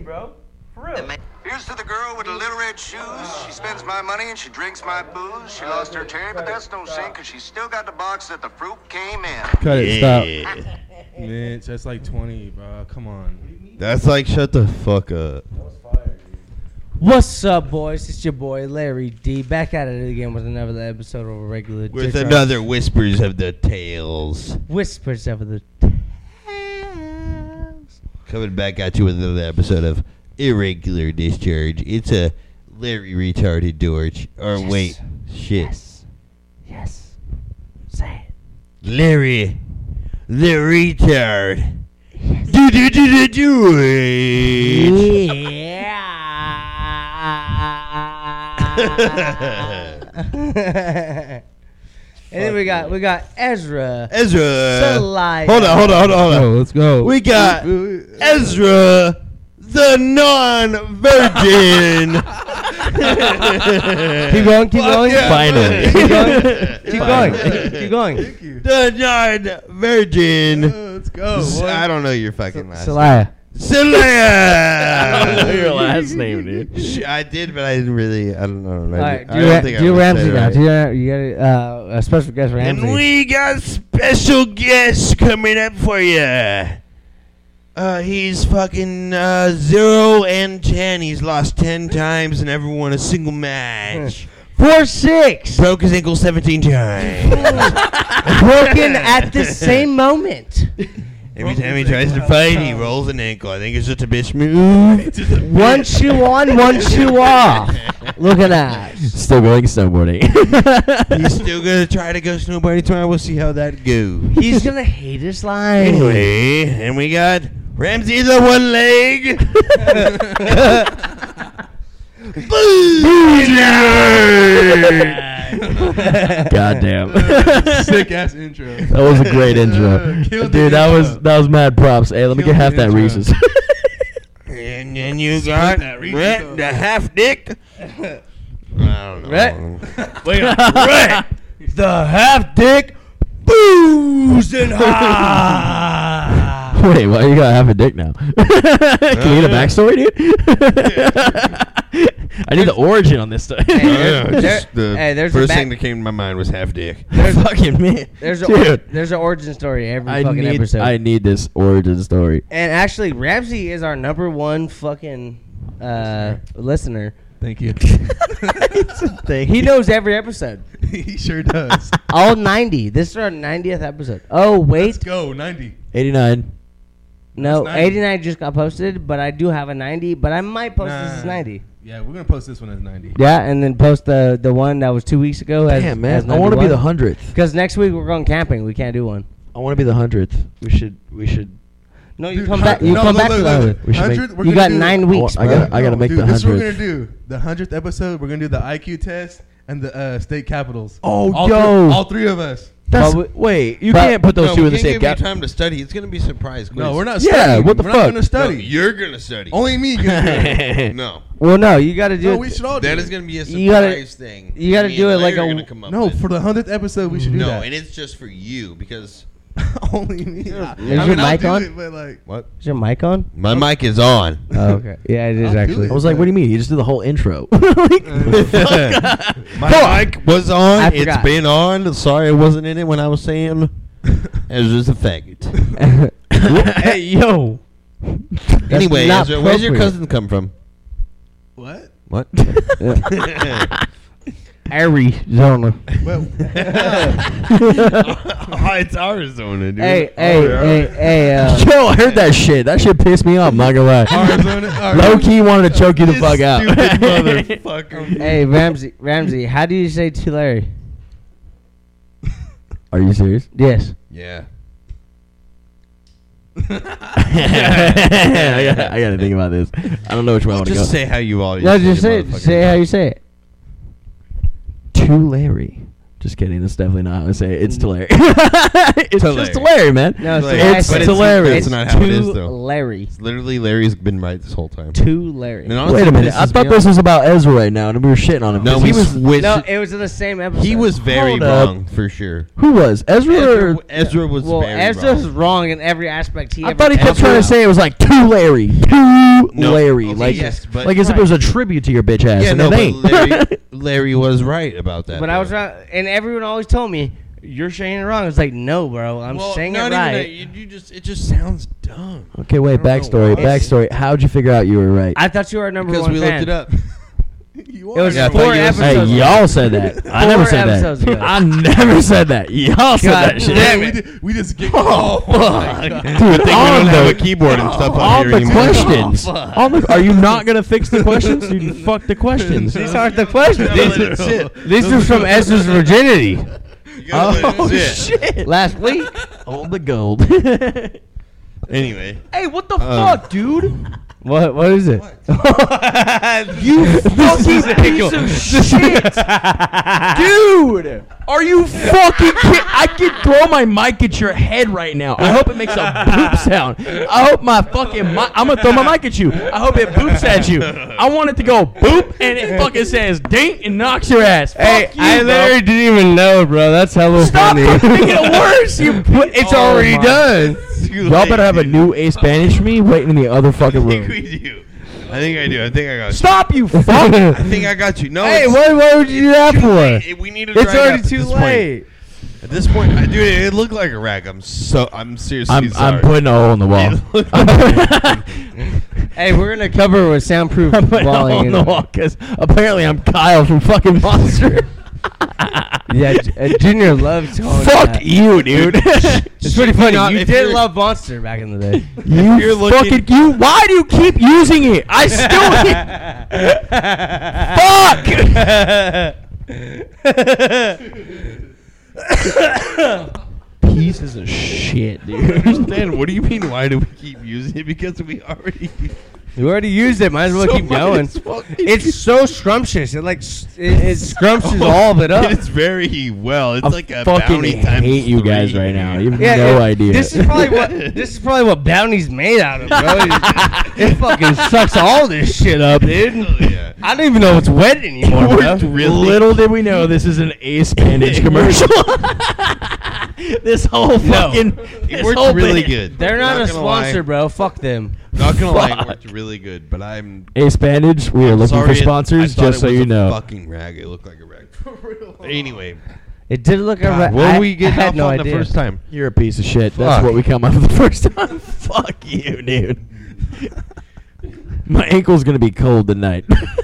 bro. For real. Here's to the girl with the little red shoes. She spends my money and she drinks my booze. She lost her cherry, but that's no sin, because she's still got the box that the fruit came in. Cut it. Stop. Mitch, that's like 20, bro. Come on. That's like shut the fuck up. What's up, boys? It's your boy Larry D. Back at it again with another episode of a regular. With Dick another Whispers of the Tales. Whispers of the Tales. Coming back at you with another episode of Irregular Discharge. It's a Larry retarded George. Or Yes. wait, shit. Yes. Say it. Larry, the retard. Yes. Do Yeah. And then we got Ezra. Salaya. Salaya. Hold on. Oh, let's go. We got Ezra, the non-virgin. Keep going. Yeah. Finally. Keep going. Thank you. The non-virgin. Let's go. I don't know your fucking last name. Salaya. Salaya. I don't know your last name, dude. I did, but I didn't really. I don't know. All right, I don't think I do would Ramsey say now. right. You got a special guest Ramsey. And we got special guests coming up for you. He's fucking 0 and 10. He's lost 10 times and never won a single match. 4-6. Broke his ankle 17 times. Broken at the same moment. Every time he tries to fight, he rolls an ankle. I think it's just a bitch move. One shoe on, one shoe off. Look at that. Still going snowboarding. He's still gonna try to go snowboarding tomorrow. We'll see how that goes. He's gonna hate his life. Anyway, and we got Ramsey the one leg. Goddamn. Sick ass intro. That was a great intro. Killed Dude, the that intro. was mad props. Hey, let me get Killed half the that intro. Reese's. And then you got that Reese's Rhett, up. the half dick. I don't know. Rhett? Rhett, the half dick. Boozing high. Wait, why you got half a dick now? Can you need a backstory, dude? I need the origin on this stuff. Just the there's a first back- thing that came to my mind was half dick. Fucking man. There's Dude, an origin story every I fucking need episode. this origin story. And actually, Ramsey is our number one fucking listener. Thank you. He knows every episode. He sure does. All 90. This is our 90th episode. Oh, Let's wait. go. 90. 89. No, That's 90. 89 just got posted, but I do have a 90, but I might post this as 90. Yeah, we're gonna post this one as 90. Yeah, and then post the one that was 2 weeks ago as Damn, man. I want to be the 100th. Because next week we're going camping. We can't do one. I want to be the 100th. We should. No, you Dude, come back. You no, come look, back to look, the look. 100. We should make- 100, we're You gonna got do- 9 weeks, I bro. gotta make dude, the this is what we're 100th. gonna do. The 100th episode, we're gonna do the IQ test and the state capitals. Oh, all yo. all three of us. That's, But wait, you but- can't put those No, two we in the can't same give gap. you time to study. It's gonna be a surprise quiz. No, we're not Yeah, studying. what the we're fuck? not gonna No, study. you're gonna study. Only me gonna do it. No, Well, no, you got to do No, it. we should all do that it. is gonna be a You gotta- surprise thing. you gotta Me do and it like Larry a- are gonna come up No, with. for the 100th episode, we should do No, that. and it's just for you because Only me. Is I your mean, I'll mic do on? it, but like, what? Is your mic on? My mic is on. Oh, okay. Yeah, it is I'll do actually. it. I was like, what do you mean? You just did the whole intro. My mic was on. I It's forgot. been on. Sorry, I wasn't in it when I was saying. It was just a faggot. Hey, yo. Anyway, not Ezra, where's your appropriate. cousin come from? what? What? Arizona. Well, It's Arizona, dude. Hey. Yo, I heard that shit. That shit pissed me off. I'm not gonna lie. Arizona. Low key wanted to choke you the This fuck out. stupid motherfucker. Hey, Ramsey, how do you say to Larry? Are you serious? Yes. Yeah. I gotta think about this. I don't know which way I want to go. Just say how you all. No, just say it. Say how you say it. To Larry, Just kidding. That's definitely not how I say it. It's Tulare. It's just Tulare, man. No, Like, it's but Tulare. That's not how it is, though. Larry. It's literally Larry's been right this whole time. To Larry. And honestly, Wait a minute. pisses I thought me this off. was about Ezra right now, and we were shitting on him. No, 'Cause we he was. switched. No, it was in the same episode. He was very Hold up. wrong for sure. Who was Ezra? Or, Ezra was Well, very Ezra's wrong. wrong in every aspect. I thought he kept trying to say it was like to Larry, to No. Larry, Okay, like yes, but- like as if it was a tribute to your bitch ass. Yeah, and no, it but ain't. Larry was right about that. But I was right, and everyone always told me you're saying it wrong. I was like, no, bro, I'm saying it right. It just sounds dumb. Okay, wait. I don't know Backstory. why. Backstory. How'd you figure out you were right? I thought you were our number Because one we fan. looked it up. It was Yeah, I 4 thought you listened- Hey, episodes. y'all said that. I never 4 said episodes that. ago. I never said that. Y'all said God that shit. damn Yeah, it. we just get. Oh, Dude, Dude, we don't on have a the keyboard and stuff on on here the anymore. questions. Oh, fuck. On the, are you not gonna fix the questions? Dude, fuck the questions. These aren't the questions. That's it. These are from Ezra's virginity You gotta let Oh it sit. shit! last week. Hold the gold. Anyway, Hey, what the fuck, dude? What is it? You fucking piece of shit, dude! Are you fucking kidding? I could throw my mic at your head right now. I hope it makes a boop sound. I hope my fucking mic. I'm gonna throw my mic at you. I hope it boops at you. I want it to go boop and it fucking says ding and knocks your ass. Hey, Fuck you, I bro. literally didn't even know, bro. That's hella Stop funny. fucking making it worse. You put It's oh already my- done. Y'all better have a new A Spanish for me waiting in the other fucking I think room. we do. I think I do. I think I got you. Stop, you fuck! I think I got you. No, Hey, it's what would you do that for? We need to It's dry it already up at too this point. late. At this point, dude, it looked like a rag. I'm seriously I'm sorry. putting a hole in the wall. It looked Hey, we're gonna cover it with soundproof I'm putting a hole walling. in the wall because apparently I'm Kyle from fucking Monster. Yeah, Junior loves tone. Fuck you, dude. It's pretty funny. not- You if did you're- love Monster back in the day. You you're looking- fucking you. Why do you keep using it? I still. Fuck. Pieces of shit, dude. understand. What do you mean? Why do we keep using it? Because we already. You already used it. Might as well So keep might going. as well keep It's so scrumptious. It like it scrumptious all of it up. It's very well. It's I like a fucking bounty times hate you guys 3. right now. You have Yeah, no idea. This is probably what Bounty's made out of, bro. It fucking sucks all this shit up, dude. Yeah. I don't even know it's wet anymore, bro. Worked really. Little did we know this is an Ace Bandage commercial. This whole fucking It this worked whole really bit. good. They're not a gonna lie. sponsor, bro. Fuck them. Not gonna lie, it Fuck. worked really good. But I'm Ace Bandage, we are looking sorry for sponsors, I thought just it so was you a know. Fucking rag. It looked like a rag. Anyway, It did look God, alright. what were we I getting had off no on idea. the first time? You're a piece of shit. That's Fuck. what we come up with the first time. Fuck you, dude. My ankle's gonna be cold tonight.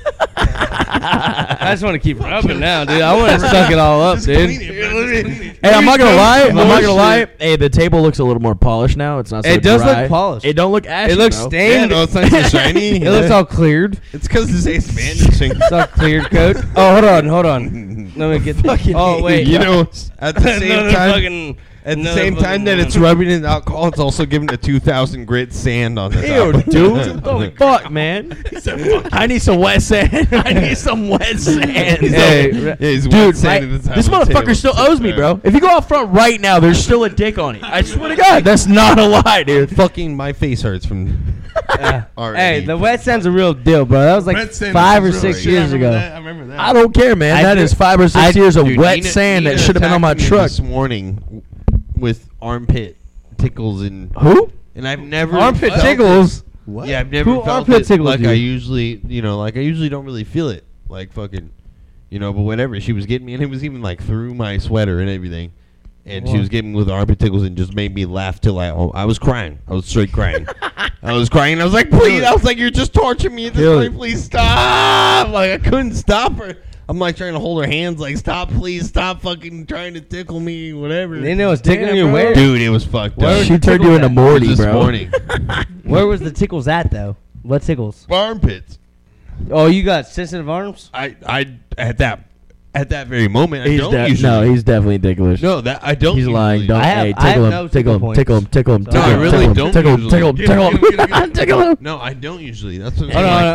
I just want to keep rubbing now, dude. I want to suck it all up, dude. Hey, I'm not gonna lie. I'm not gonna lie. Hey, the table looks a little more polished now. It's not so It does look dry. polished. It don't look ashy. It looks bro. stained. Yeah, no, it's nice and shiny. It looks all cleared. It's because this Ace Bandage thing. It's all cleared coat. Oh, hold on. Let me get the. Fucking Oh wait. You know, at the same Another time, fucking- at the another same time fucking that it's one. rubbing in alcohol, it's also giving it 2,000 grit sand on the Ew, top. dude. What the fuck, man? I need some wet sand. I need some wet sand. Hey, Yeah, he's Dude, wet right, sand at the top this of the motherfucker table. still owes me, bro. If you go out front right now, there's still a dick on it. I swear to God, that's not a lie, dude. Fucking my face hurts from. already. Hey, the wet sand's a real deal, bro. That was like Red sand 5 or is really 6 good. years I remember ago. that. I remember that. I don't care, man. I That do- is 5 or 6 years of Dude, wet Nina- sand that Nina should have been on my attacked me truck. this morning with armpit tickles and Who? I've never Armpit felt tickles. it. What? Yeah, I've never Who felt armpit it tickled like you? I usually, like I usually don't really feel it, like fucking, but whatever. She was getting me, and it was even like through my sweater and everything, and she was getting me with armpit tickles and just made me laugh till I was crying. I was straight crying. I was crying. I was like, please. I was like, you're just torturing me at this point. Please stop. Like I couldn't stop her. I'm like trying to hold her hands, like stop, please stop, fucking trying to tickle me, whatever. Nina was tickling Damn, you bro. where? Dude, it was fucked Where up. was She the turned you tickles into at? Morty, this bro. morning. Where was the tickles at though? What tickles? Armpits. Oh, you got sensitive arms? I at that at that very moment. I He's don't usually. no, he's definitely ticklish. No, that I don't. He's lying. usually. Don't. I have- Hey, I have tickle no him. Tickle him. tickle Tickle him. points. Tickle him. No, Tickle I him. really tickle him, don't Tickle him. usually. Tickle him. Tickle him. Tickle him. No, I don't usually. That's what I'm Hold saying. on.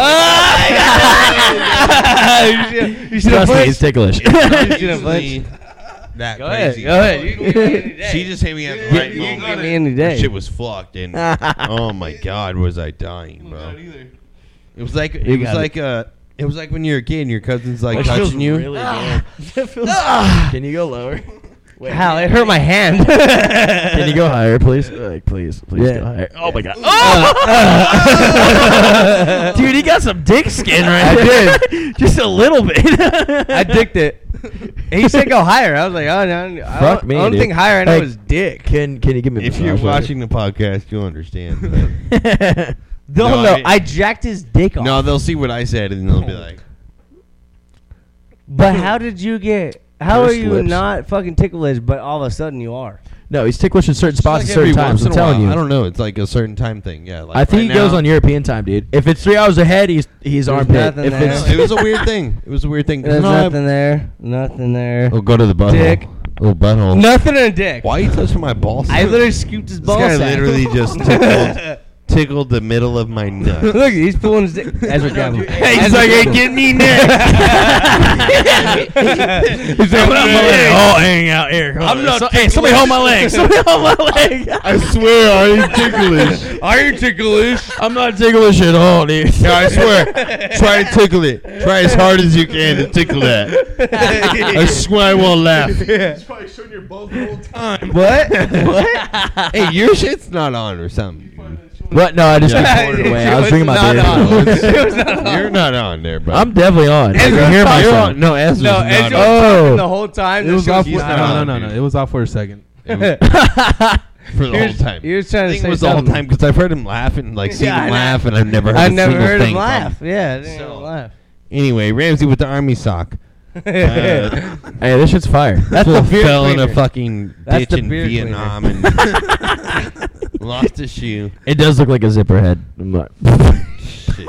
You should have Trust me, he's ticklish. Usually that Go ahead. crazy. Go ahead. You can give me any day. She just hit me at the You right can moment. give me any That day. shit was fucked, and oh my god, was I dying, bro? It was like You got it was like when you're a kid and your cousin's like Which feels touching you. really good. Can you go lower? How it hurt my hand. Can you go higher, please? Please Yeah. go higher. Oh my god. Dude, he got some dick skin right I there. Just a little bit. I dicked it. He said go higher. I was like, oh no. Fuck me, The only dude. thing higher I know Hey, is dick. Can you give me a If you're massage right watching the podcast, you'll understand. here? They'll No, know. I- I jacked his dick off. No, they'll see what I said and they'll be like, But how did you get? How are Pursed you lips. not fucking ticklish, but all of a sudden you are? No, he's ticklish in certain It's spots like at certain every times. once I'm in a telling while. you. I don't know. It's like a certain time thing. Yeah. Like I think right he goes now- on European time, dude. If it's 3 hours ahead, he's armpit. nothing If there. it's It was a weird thing. It was a weird thing. There's No, I- nothing there. Nothing there. Oh, go to the butthole. Dick. Oh, butthole. Nothing in a dick. Why are you touching my balls? I literally scooped his This ball guy sack. literally just tickled the middle of my nut. Look, he's pulling his dick. Ezra, grab him. Hey, he's Ezra, like, hey, grab him. get me next. He's like, oh, hang out here. I'm not Hey, somebody hold my leg. Somebody hold my leg. I swear, I ain't ticklish. Are you ticklish? I'm not ticklish at all, dude. Yeah, I swear. Try to tickle it. Try as hard as you can to tickle that. I swear I won't laugh. He's probably showing your balls the whole time. What? What? Hey, your shit's not on or something. What? No, I just Yeah. poured it away. It I was was drinking my not beer. on. No, It was not on. You're not on there, bro. I'm definitely on. I Ezra's can hear talking- myself. on. No, Ezra's No, not Ezra was on. Oh. talking the whole time. It was off. he's No, not no, on, no, no. dude. It was off for a second. For the whole time. He was trying I to think say it was the whole something. time because I've heard him laughing, like seen Yeah, I him know. laugh, and I've never heard. I a never single heard thing him from laugh. Yeah, I didn't hear So- him laugh. Anyway, Ramsey with the army sock. Hey, this shit's fire. That's Fool the beer fell in a cleaner. fucking That's ditch the in beer Vietnam and lost his shoe. It does look like a zipper head. I'm like, Shit.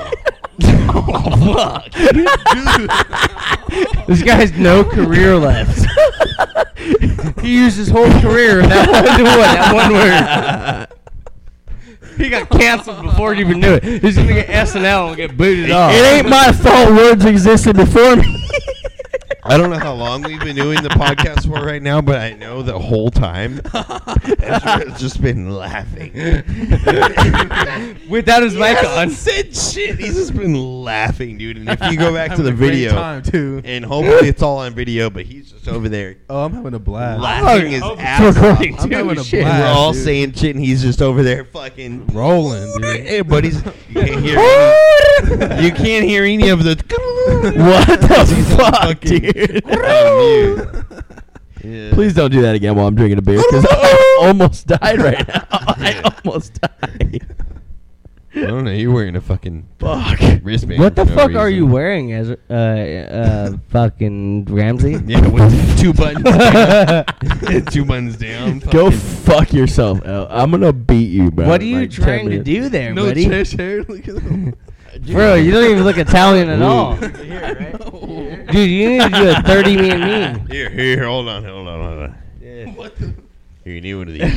This guy has no career left. He used his whole career in that one word. He got canceled before he even knew it. He's gonna get SNL and get booted off. it ain't my fault words existed before me. I don't know how long we've been doing the podcast for right now, but I know the whole time Ezra has just been laughing. Without his mic on. Said shit. He's just been laughing, dude. And if you go back to the Having a great video, time too. and hopefully it's all on video, but he's just over there Oh, I'm having a blast. laughing his Oh, ass it's off. recording I'm too. having a Shit. blast. We're all dude. saying shit, and he's just over there fucking Rolling, dude. Hey, buddies, you can't hear. You can't hear any of the. What the He's on fuck, fucking- dude? on mute. Yeah. Please don't do that again while I'm drinking a beer because I almost died right now. I almost died. I don't know. You're wearing a fucking Fuck. wristband. What the for no fuck are reason. you wearing, as fucking Ramsey? Yeah, with 2 buttons down. 2 buttons down. Go fucking- fuck yourself, El. I'm gonna beat you, bro. What are you Like, 10 trying to minutes. do there, No buddy? chest hair. Look at him. Bro, you don't even look Italian at Ooh. all. Dude, you need to do a 30 me and me. Here, hold on. What the? Here, you need one of these. If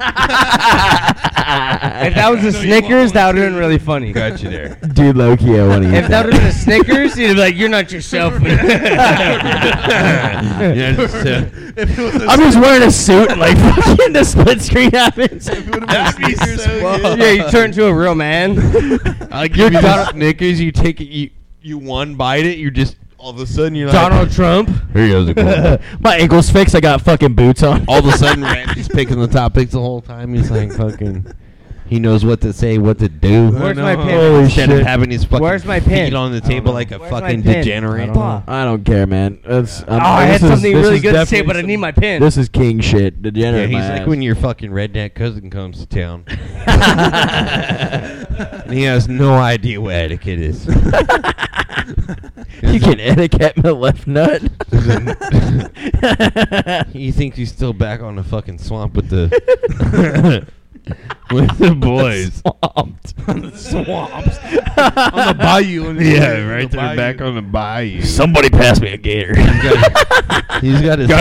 that was a Snickers, that would have been really funny. Got you there. Dude, low-key, I want to eat If that would have been a Snickers, you'd be like, you're not yourself. Yeah, just, If it was a I'm just wearing a suit and like fucking the split screen happens. If it would have been That'd be Snickers, so well, good. Yeah, you turn into a real man. I'll give you the Snickers. You take it. You one bite it. You just all of a sudden you're like Donald Trump. Here goes a corn. My ankle's fixed. I got fucking boots on. All of a sudden, Randy's picking the topics the whole time. He's like fucking. He knows what to say, what to do. Where's my know. pin? Holy Instead of shit. having his fucking Where's my feet pin? on the table like a Where's my fucking pin? degenerate. I don't know. I don't care, man. That's, Oh, I had this is- something this really is good to say, definitely but I need my pin. This is king shit. Yeah, Degenerate. he's my like ass. when your fucking redneck cousin comes to town. And he has no idea what etiquette is. You can etiquette my left nut. He thinks he's still back on the fucking swamp with the with the boys. Swamped. Swamps. On the bayou. Yeah, right there, back on the bayou. Somebody pass me a gator. He's got his.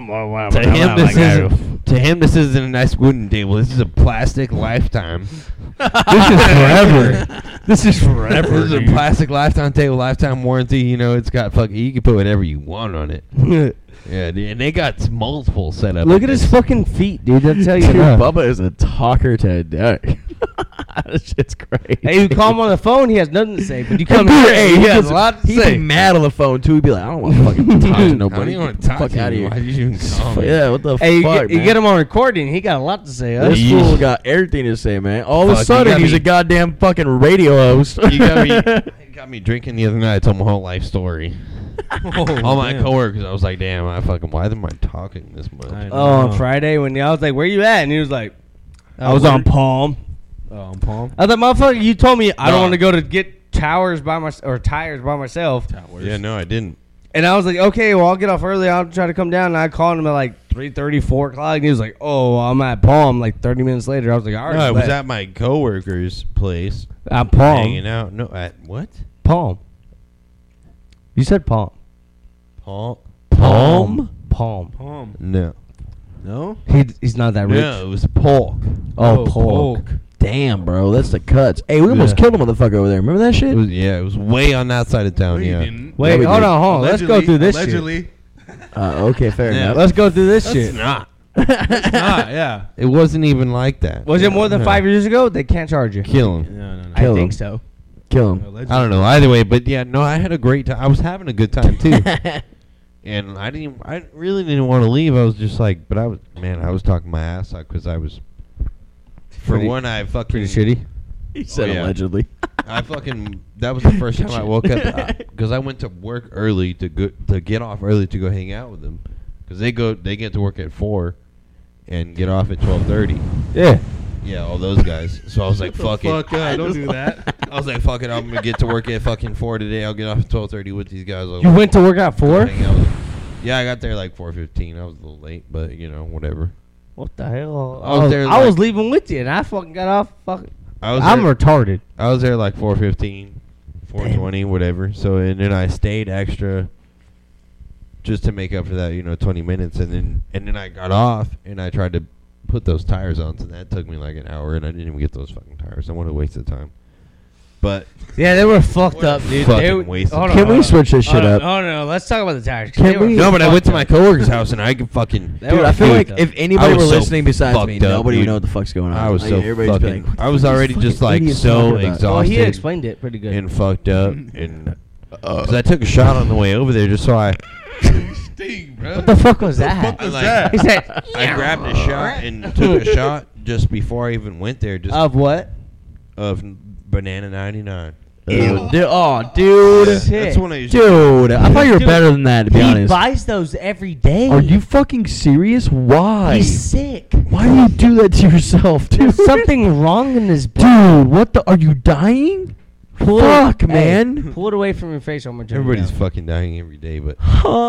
To him, this isn't a nice wooden table. This is a plastic Lifetime. This is forever. This is forever. This is a plastic Lifetime table, lifetime warranty. You know, it's got fucking. You can put whatever you want on it. Yeah, dude, and they got multiple set up. Look at his fucking feet, dude. That's tell you Dude, enough. Bubba is a talker today. That shit's great. Hey, you call him on the phone, he has nothing to say. But you come Dude, here, hey, he he has gets a lot to He'd say. be mad on the phone too. He'd be like, I don't want to fucking talk to I nobody. don't even want to talk Fuck to out of you. here. Why did you even call me? Yeah, what the Hey, fuck, you man? get him on recording, he got a lot to say. Huh? This You- fool got everything to say, man. All of Fuck, a you sudden, got he's me- a goddamn fucking radio host. You got me drinking the other night. I told my whole life story. All my coworkers, I was like, damn, why am I talking this much? I know. Oh, on Friday when I was like, "Where you at?" and he was like, "I was on Palm." Oh, on Palm. I was like, "Motherfucker, you told me I don't No. want to go to get tires by myself." Yeah, no, I didn't. And I was like, "Okay, well, I'll get off early. I'll try to come down." And I called him at like 3:30, 4 o'clock, and he was like, "Oh, I'm at Palm." Like 30 minutes later, I was like, "All right." No, I was at my coworker's place at Palm. hanging out. No, at what? Palm. You said Palm. Paul? Palm. Palm. No. No? He's not that rich. No, it was pork. Oh, pork. Damn, bro, that's the cuts. Hey, we almost Yeah. killed a motherfucker over there. Remember that shit? It was way on that side of No, town. you Yeah. didn't. Wait, we hold did. on. Let's go through this shit. Allegedly. Okay, fair Yeah. enough. Let's go through this shit. not. Yeah. It wasn't even like that. Was it more than No. 5 years ago? They can't charge you. Kill him. No. I Kill think him. so. Kill him. Allegedly. I don't know. Either way, but yeah, no, I had a great time. I was having a good time too. And I really didn't want to leave. I was just like, but I was talking my ass off because I was, for Pretty- one, I fucking Pretty shitty. He said yeah. allegedly. that was the first time I woke up because I went to work early to get off early to go hang out with them because they get to work at 4 and get off at 12:30. Yeah. Yeah, all those guys. So I was like, fuck it. Fuck don't do that. I was like, fuck it. I'm gonna get to work at fucking 4 today. I'll get off at 12:30 with these guys. You went to work at 4? Hang out with them. Yeah, I got there like 4:15. I was a little late, but whatever. What the hell? I was there I was like- leaving with you, and I fucking got off. Fucking. I'm I'm retarded. I was there like 4:15, 4:20, whatever. So and then I stayed extra just to make up for that, 20 minutes, and then I got off and I tried to put those tires on, so that took me like an hour, and I didn't even get those fucking tires. I want to waste the time. But Yeah, they were fucked What a up, dude. fucking They waste of hold time. on, Can we hold on. switch this shit up? Oh no, let's talk about the tires. 'cause Can they were we- no, but I went to fucked my up. coworker's house and I could fucking. They Dude, were I feel like fucked if up. anybody I were was so listening besides me, fucked up, nobody would dude. know what the fuck's going on. I was Like, so everybody's fucking. be like, I was already fucking just like idiots so talking about? exhausted. Well, he explained it pretty good. and fucked up, and because I took a shot on the way over there just so I Sting, bro. What the fuck was that? fuck was like- that? He said, I grabbed a shot and took a shot just before I even went there, just of what? of Banana 99. Ew. Dude, oh, dude. Yeah, Shit. that's one I used Dude, I thought you were Dude, better than that, to be He honest. buys those every day. Are you fucking serious? Why? He's sick. Why do you do that to yourself, dude? There's something wrong in his blood. Dude, what the? Are you dying? Pull Fuck, hey, man. Pull it away from your face. I'm gonna turn it Everybody's down. fucking dying every day, but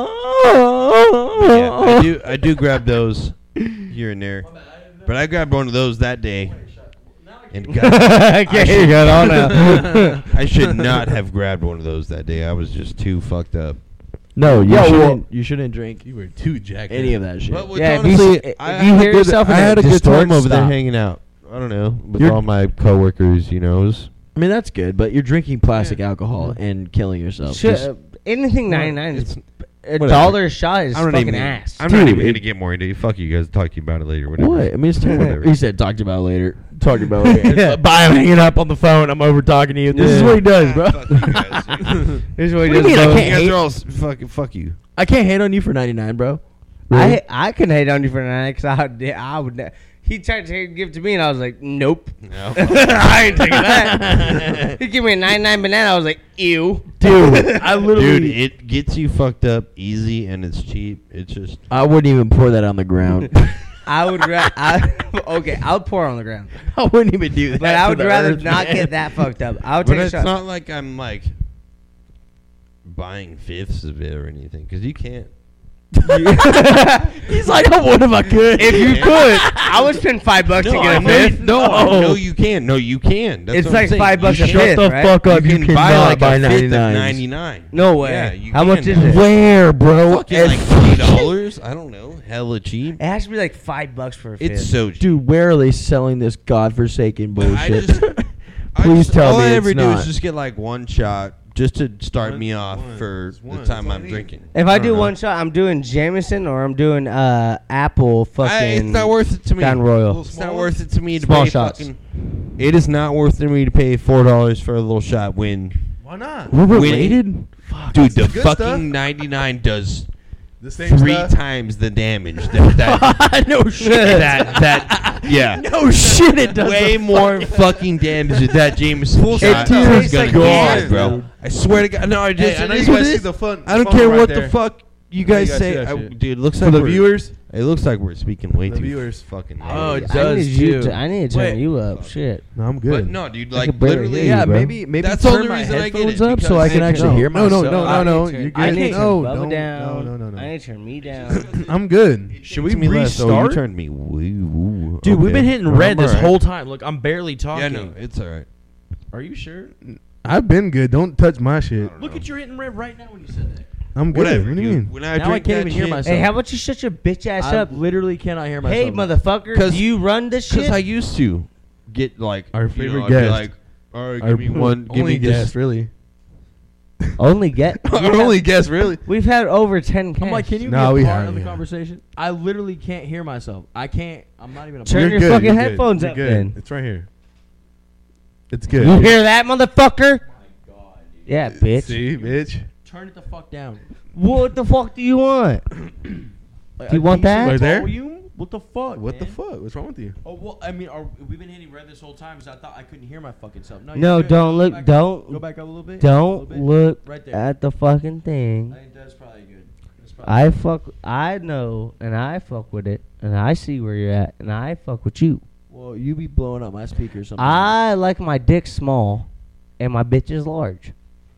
yeah, yeah, I do grab those here and there. But I grabbed one of those that day. And Okay, you got on now. I should not have grabbed one of those that day. I was just too fucked up. No, you Yeah, shouldn't. well- you shouldn't drink You were too jacked. any of that shit. But with Yeah, if honestly, you, I if you had hear a good- yourself in I had a good time distort, over there stop. hanging out. I don't know, with You're- all my coworkers, It was I mean, that's good, but you're drinking plastic alcohol and killing yourself. Shit, Just- anything 99 is it's- a whatever. dollar a shot is I'm not fucking even. ass. I'm not Dude, even it- gonna get more into it. Fuck you guys. Talk to you about it later. Whatever. what? I mean, it's Whatever. He said, "Talk to you about it later." Talk to you about it later. Yeah. Bye. I'm hanging up on the phone. I'm over talking to you. This is Yeah. what he does, bro. Fuck you guys. Here's what What he do you does. mean I bro. can't You guys hate- are all fucking. Fuck you. I can't hate on you for 99, bro. I can hate on you for 99 because I would. He tried to give it to me and I was like, nope. No. I ain't taking that. He gave me a 99 banana. I was like, ew. Dude, I literally. Dude, it gets you fucked up easy and it's cheap. It's just. I wouldn't even pour that on the ground. I would okay, I would pour it on the ground. I wouldn't even do that. But I to would the rather earth, not man. get that fucked up. I would But take a it's shot. not like I'm like buying fifths of it or anything because you can't. He's like, I would if I could. If you could, I would spend $5 to No, get I a know, fifth. no, you can. No, you can. That's It's what I'm like saying. $5 a You fifth, shut the right? fuck up. You You can buy cannot like buy a fifth of 99s. 99. No way. Yeah, you How much can. is it? Where, bro? Fucking like $3. I don't know. Hella cheap. It has to be like $5 for a fifth. It's so cheap. Dude, where are they selling this godforsaken But I bullshit? just- Please tell all me I it's ever do not. is just get like one shot just to start One- me off one. for It's the one. time That's all I'm I need. drinking. If I don't do know. one shot, I'm doing Jameson or I'm doing apple fucking. It's not worth it to me. Crown Royal. It's not worth it to me to Small pay shots. fucking. It is not worth it to me to pay $4 for a little shot when, Why not? We're When- related? dude, the good fucking stuff. 99 does The same 3 stuff. times the damage. That No shit. that yeah. No shit, it does. Way more fucking damage than that Jameson Full shot stop. is Tastes gonna like cause, gas, bro. dude. I swear to God, no, I just Hey, I know it you is what guys it see is. the fun. I don't phone care right what there. the fuck you You guys guys say. see that shit. Dude, it looks For like the we're- viewers, It looks like we're speaking way The too viewers. fucking. Oh, loud. it does too. I need to turn Wait. you up. Shit. no, I'm But good. no, dude, I like could barely literally. hear you, Yeah, bro. maybe That's turn the only my reason I get headphones it, up so because I can I actually know. hear No, myself. no, I no. need to You're turn- I good. need to No, turn Bubba don't- down. no. I need to turn me down. I'm good. Should we To me less. Oh, you restart? turned me. Woo. Dude, we've been hitting red I'm this alright. whole time. Look, I'm barely talking. Yeah, no, it's alright. Are you sure? I've been good. Don't touch my shit. Look at you hitting red right now when you said that. I'm good. Whatever. What do you mean? When I Now I drink can't that even hear shit- myself. Hey, how about you shut your bitch ass I up? literally cannot hear myself. Hey, motherfucker. 'Cause- Do you run this Because shit? I used to get like Our you favorite know, I'd be guest. like, all right, Our give me one. Give only me this. guest, really. Only get. Our only guest, really. We've had over 10 I'm like, can you No, be we a part haven't, of the yeah. conversation? I literally can't hear myself. I can't. I'm not even a Turn part. your You're good, fucking you're good, headphones you're up good. then. It's right here. It's good. You hear that, motherfucker? Yeah, bitch. See, bitch. Turn it the fuck down. What the fuck do you want? Like, Do you want that? Right there? Volume? What the fuck? What the man? fuck? What's wrong with you? Oh well, I mean, we've been hitting red this whole time because I thought I couldn't hear my fucking self. No, No, you're good. don't Go look. back up. Don't. Go back up a little bit. Don't A little bit. look Right there. at the fucking thing. I think that's probably good. That's probably I fuck. I know, and I fuck with it, and I see where you're at, and I fuck with you. Well, you be blowing up my speakers. Sometimes. I like my dick small, and my bitch is large.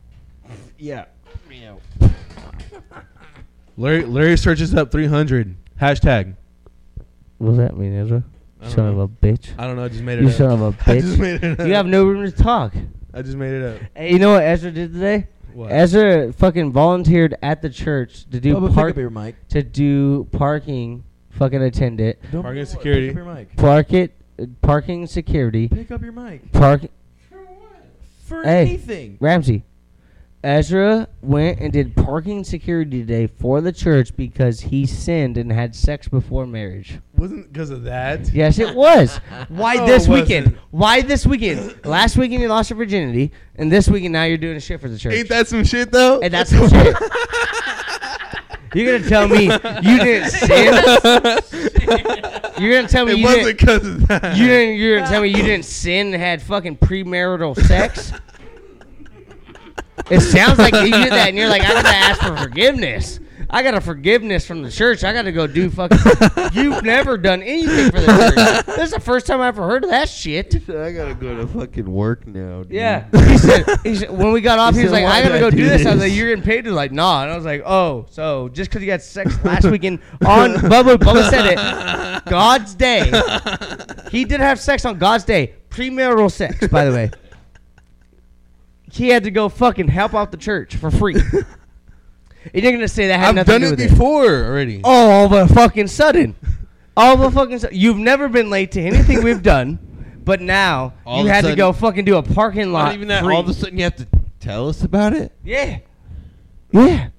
Yeah. Larry searches up 300. Hashtag. What does that mean, Ezra? I don't Son of know. a bitch. I don't know. I just made it You up. son of a I just bitch. made it up. You have no room to talk. I just made it up. Hey, you know what Ezra did today? What? Ezra fucking volunteered at the church to do Bubba, pick park up your mic. to do parking fucking attendant, Don't Parking blow it. security. Pick up your mic. parking security, Pick up your mic. park. For what? For Hey. anything. Ramsey, Ezra went and did parking security today for the church because he sinned and had sex before marriage. Wasn't because of that. Yes, it was. Why No, this it weekend? wasn't. Why this weekend? Last weekend you lost your virginity, and this weekend now you're doing a shit for the church. Ain't that some shit though? And that's some shit. You're gonna tell me you didn't sin? You're gonna tell me It you wasn't didn't? because of that. You're gonna tell me you didn't sin and had fucking premarital sex? It sounds like you did that, and you're like, I gotta ask for forgiveness. I got a forgiveness from the church. I gotta go do fucking. You've never done anything for the church. This is the first time I ever heard of that shit. I gotta go to fucking work now. Dude. Yeah, he said when we got off, he was like, I gotta go do this. I was like, you're getting paid. He was like, nah, and I was like, oh, so just because you had sex last weekend on Bubba said it, God's day. He did have sex on God's day, premarital sex, by the way. He had to go fucking help out the church for free. And you're gonna say that had I've nothing done to do it with before already. All of a fucking sudden. All of a fucking sudden. You've never been late to anything we've done, but now All you of a had to sudden- go fucking do a parking lot. Not even that. free. All of a sudden, you have to tell us about it Yeah. Yeah.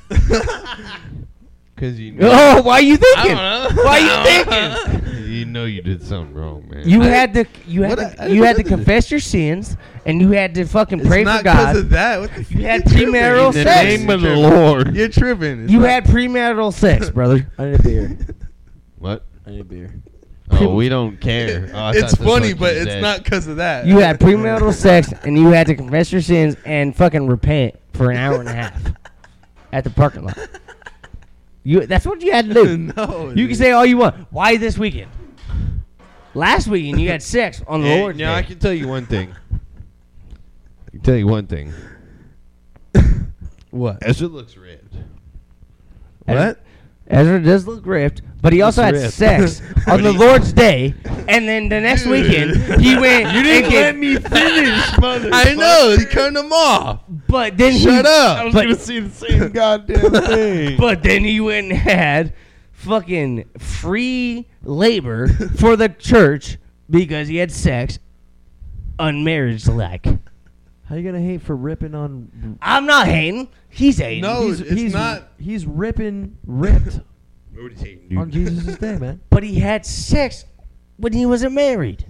because you know. Oh, why are you thinking? I don't know. Why are you thinking? You know you did something wrong, man. You had to you had What? to, you had to confess your sins, and you had to fucking It's pray not for because God. of that. What the You had you're tripping. premarital In the sex. name of the You're Lord. tripping. You're tripping. It's You not- had premarital sex, brother. I need a beer. What? I need a beer. Oh, we don't care. Oh, I thought It's that's funny, what but you it's said. not because of that. You had premarital sex, and you had to confess your sins and fucking repent for an hour and a half at the parking lot. That's what you had to do. No. You can say all you want. Why this weekend? Last weekend you had sex on the Yeah, Lord's now I Day. can tell you one thing. I can tell you one thing. What? Ezra looks red. What? Ezra does look ripped, but he also had ripped. sex on the Lord's Day, and then the next weekend he went. You didn't let me finish, mother. I know. He turned them off. But then Shut up. I was But- gonna see the same goddamn thing. But then he went and had fucking free labor for the church because he had sex, unmarriage like. How you gonna hate for ripping on? I'm not hating. He's hating. No, it's not. He's ripped Nobody's hating, dude. on Jesus' day, man. But he had sex when he wasn't married.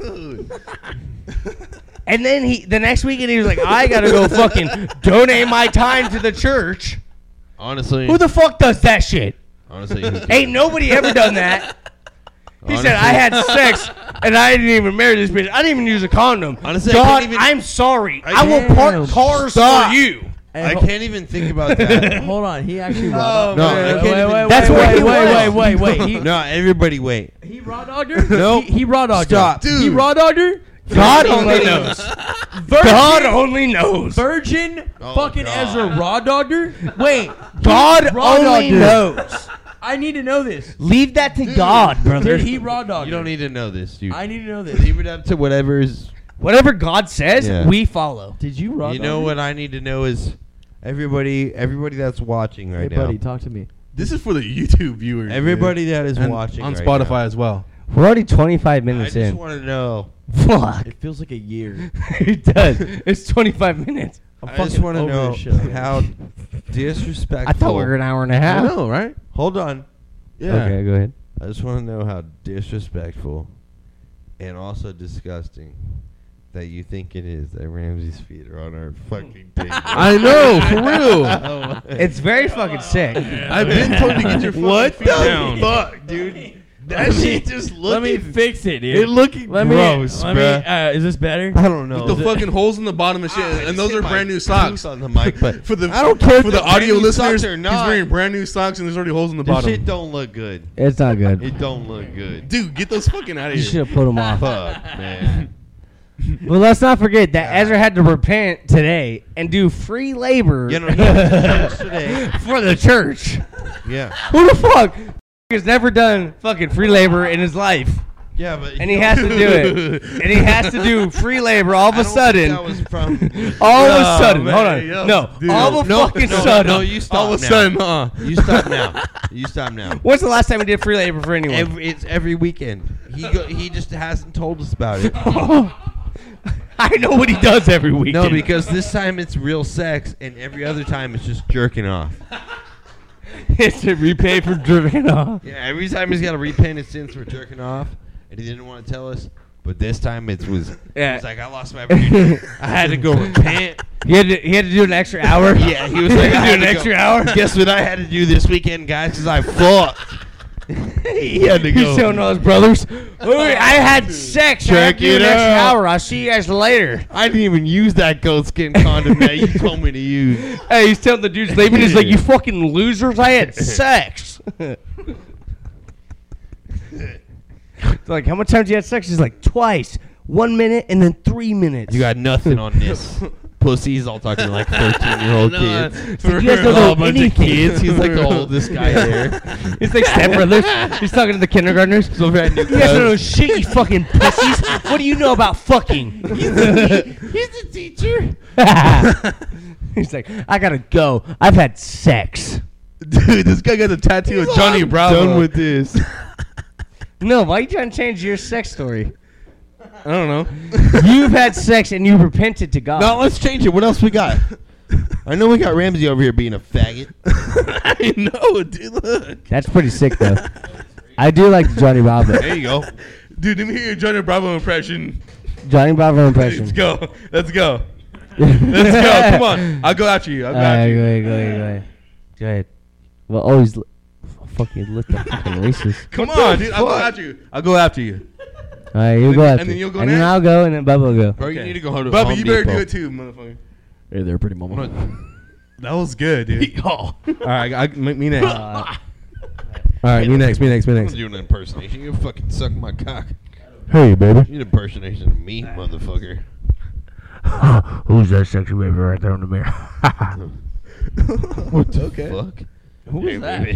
And then the next weekend he was like, I gotta go fucking donate my time to the church. Honestly, Who the fuck does that shit? honestly, who cares? Ain't nobody ever done that. He said, I had sex and I didn't even marry this bitch. I didn't even use a condom. Honestly, I God, can't even- I'm sorry. I I will can't- park cars Stop. for you. I can't even think about that. Hold on, he actually Oh, raw No, man. I can't even. That's what he wait, was. wait. He, No, everybody wait. he raw dogged her? Nope. He raw dogged her. Stop. He Dude. raw dogged her? God only knows. God only knows. Virgin Oh, fucking God. Ezra raw dogged her? Wait. God raw only dogged her. knows. I need to know this. Leave that to God, brother. Did he raw dog You her? don't need to know this, dude. I need to know this. Leave it up to whatever's. Whatever God says, Yeah. we follow. Did you raw You dog know her? what I need to know is everybody that's watching Hey, right now. buddy, talk to me. This is for the YouTube viewers. Everybody that is dude. And watching on right Spotify now. as well. We're already 25 I minutes just in. want to know. Fuck. It feels like a year. It does. It's 25 minutes. I just want to over know this shit. how disrespectful. I thought we were an hour and a I half. know, right? Hold on. Yeah. Okay, go ahead. I just want to know how disrespectful and also disgusting that you think it is that Ramsey's feet are on our fucking table. I know, for real. It's very fucking sick. I've been told to get your fucking feet down. fuck, dude? That shit just Let me looking. fix it, dude. It looking let gross, me, let bruh. me, is this better? I don't know. With the fucking holes in the bottom and shit, and those are brand new socks. On the mic, but For the I don't care if for the they're audio brand new socks listeners. or He's not. wearing brand new socks, and there's already holes in the This bottom. shit don't look good. It's not good. It don't look good. Dude, get those fucking out of You here. should have put them off. Fuck, man. Well, let's not forget that Ezra had to repent today and do free labor You know, he went to church today. for the church. Yeah. Who the fuck has never done fucking free labor in his life? Yeah, but And he has to do it. And he has to do free labor all of a I don't think sudden. that was from. All of a No, sudden. man, Hold on. yo, No. dude. All of a fucking sudden. No, you stop All of a now. sudden, You stop now. You stop now. When's the last time he did free labor for anyone? It's every weekend. He just hasn't told us about it. I know what he does every weekend. No, because this time it's real sex, and every other time it's just jerking off. it's to repay for jerking off. Yeah, every time he's got to repay his sins for jerking off, and he didn't want to tell us. But this time it was. Yeah. It's like I lost my virginity. I had to go repent. He had to do an extra hour. Yeah, he was like, I do had an to extra go. hour. Guess what I had to do this weekend, guys? Because I fucked. He had to He's go. showing all his brothers. "Hey, I had sex. I had Check to do an it extra out." hour. I'll see you guys later. I didn't even use that goatskin condom that you told me to use. Hey, he's telling the dudes leaving. He's like, "You fucking losers! I had sex." It's like, how much times you had sex? He's like, twice. 1 minute and then 3 minutes. You got nothing on this. Pussies all talking to like 13-year-old kids. It's like, you guys don't know anything. He's like the oldest guy there. He's like stepbrothers. He's talking to the kindergartners. You guys don't know shit, you fucking pussies. What do you know about fucking? He's the teacher. He's like, I gotta go. I've had sex. Dude, this guy got a tattoo of Johnny Bravo. Done with this. No, why are you trying to change your sex story? I don't know. You've had sex and you repented to God. No, let's change it. What else we got? I know we got Ramsey over here being a faggot. I know, dude. Look. That's pretty sick, though. I do like the Johnny Bravo. There you go. Dude, let me hear your Johnny Bravo impression. Johnny Bravo impression. Let's go. Let's go. Let's go. Come on. I'll go after you. I'll go after you. Go ahead. Go ahead. Well, always fucking lit the fucking racist. Come on, dude. I'll go after you. I'll go after you. All right, you go And after. then you'll go and then next? I'll go, and then Bubba will go. Bro, you need to go home to Bubba, Home you better Depot. do it too, motherfucker. Hey there, pretty mama. That was good, dude. Oh. All right, me next. Uh, All right, me next. I'm doing an impersonation. You fucking suck my cock. Hey, baby. You need an impersonation of me, motherfucker. Who's that sexy baby right there in the mirror? What the Okay. fuck? Who Hey, was that? baby.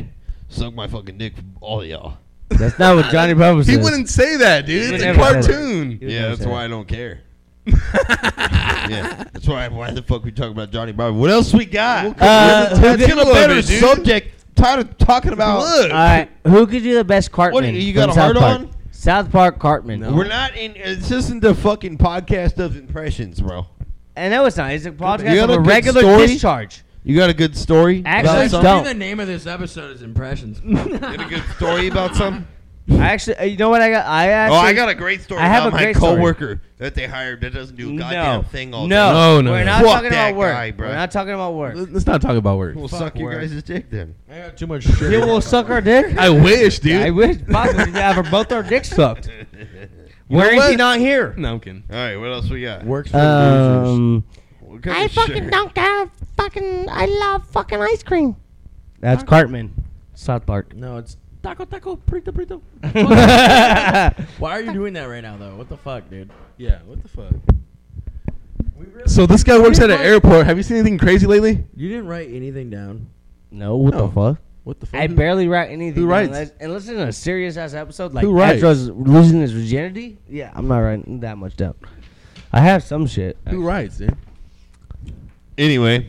suck my fucking dick for all of y'all. That's not what Johnny Bravo says. He wouldn't say that, dude. It's a never said cartoon. He would Yeah, never that's say why that. I don't care. Yeah, that's why the fuck we talk about Johnny Bravo? What else we got? Who Let's could- get a better subject. Tired of talking about. Look. All right, who could do the best Cartman? What, you got from a heart South Park? on? South Park Cartman. No. We're not in. This isn't the fucking podcast of impressions, bro. And no, it's not. It's a You podcast got of a a good regular story? discharge. You got a good story? Actually, about I something? don't. The name of this episode is Impressions. You got a good story about something? Actually, you know what I got? I got a great story I have about a my great story. coworker that they hired that doesn't do a goddamn thing all day. No, No, we're no. not Fuck talking that about work. guy, bro. We're not talking about work. Let's not talk about work. We'll suck your guys' dick then. I got too much shit. Yeah, we'll suck our dick. I wish, dude. I wish possibly to have both our dicks sucked. Where is what? he not here? No, I'm kidding. All right, what else we got? Works for losers. What kind of shirt? I love fucking ice cream. That's Cartman. South Park. No, it's taco, prito, prito. Why are you doing that right now, though? What the fuck, dude? Yeah, what the fuck? So this guy works at an airport. Have you seen anything crazy lately? You didn't write anything down. No, what No. the fuck? What the fuck? I barely write anything. Who down. writes? And listen to a serious ass episode like Who writes? Astro's losing his virginity. Yeah, I'm not writing that much down. I have some shit. Who writes, dude? Anyway,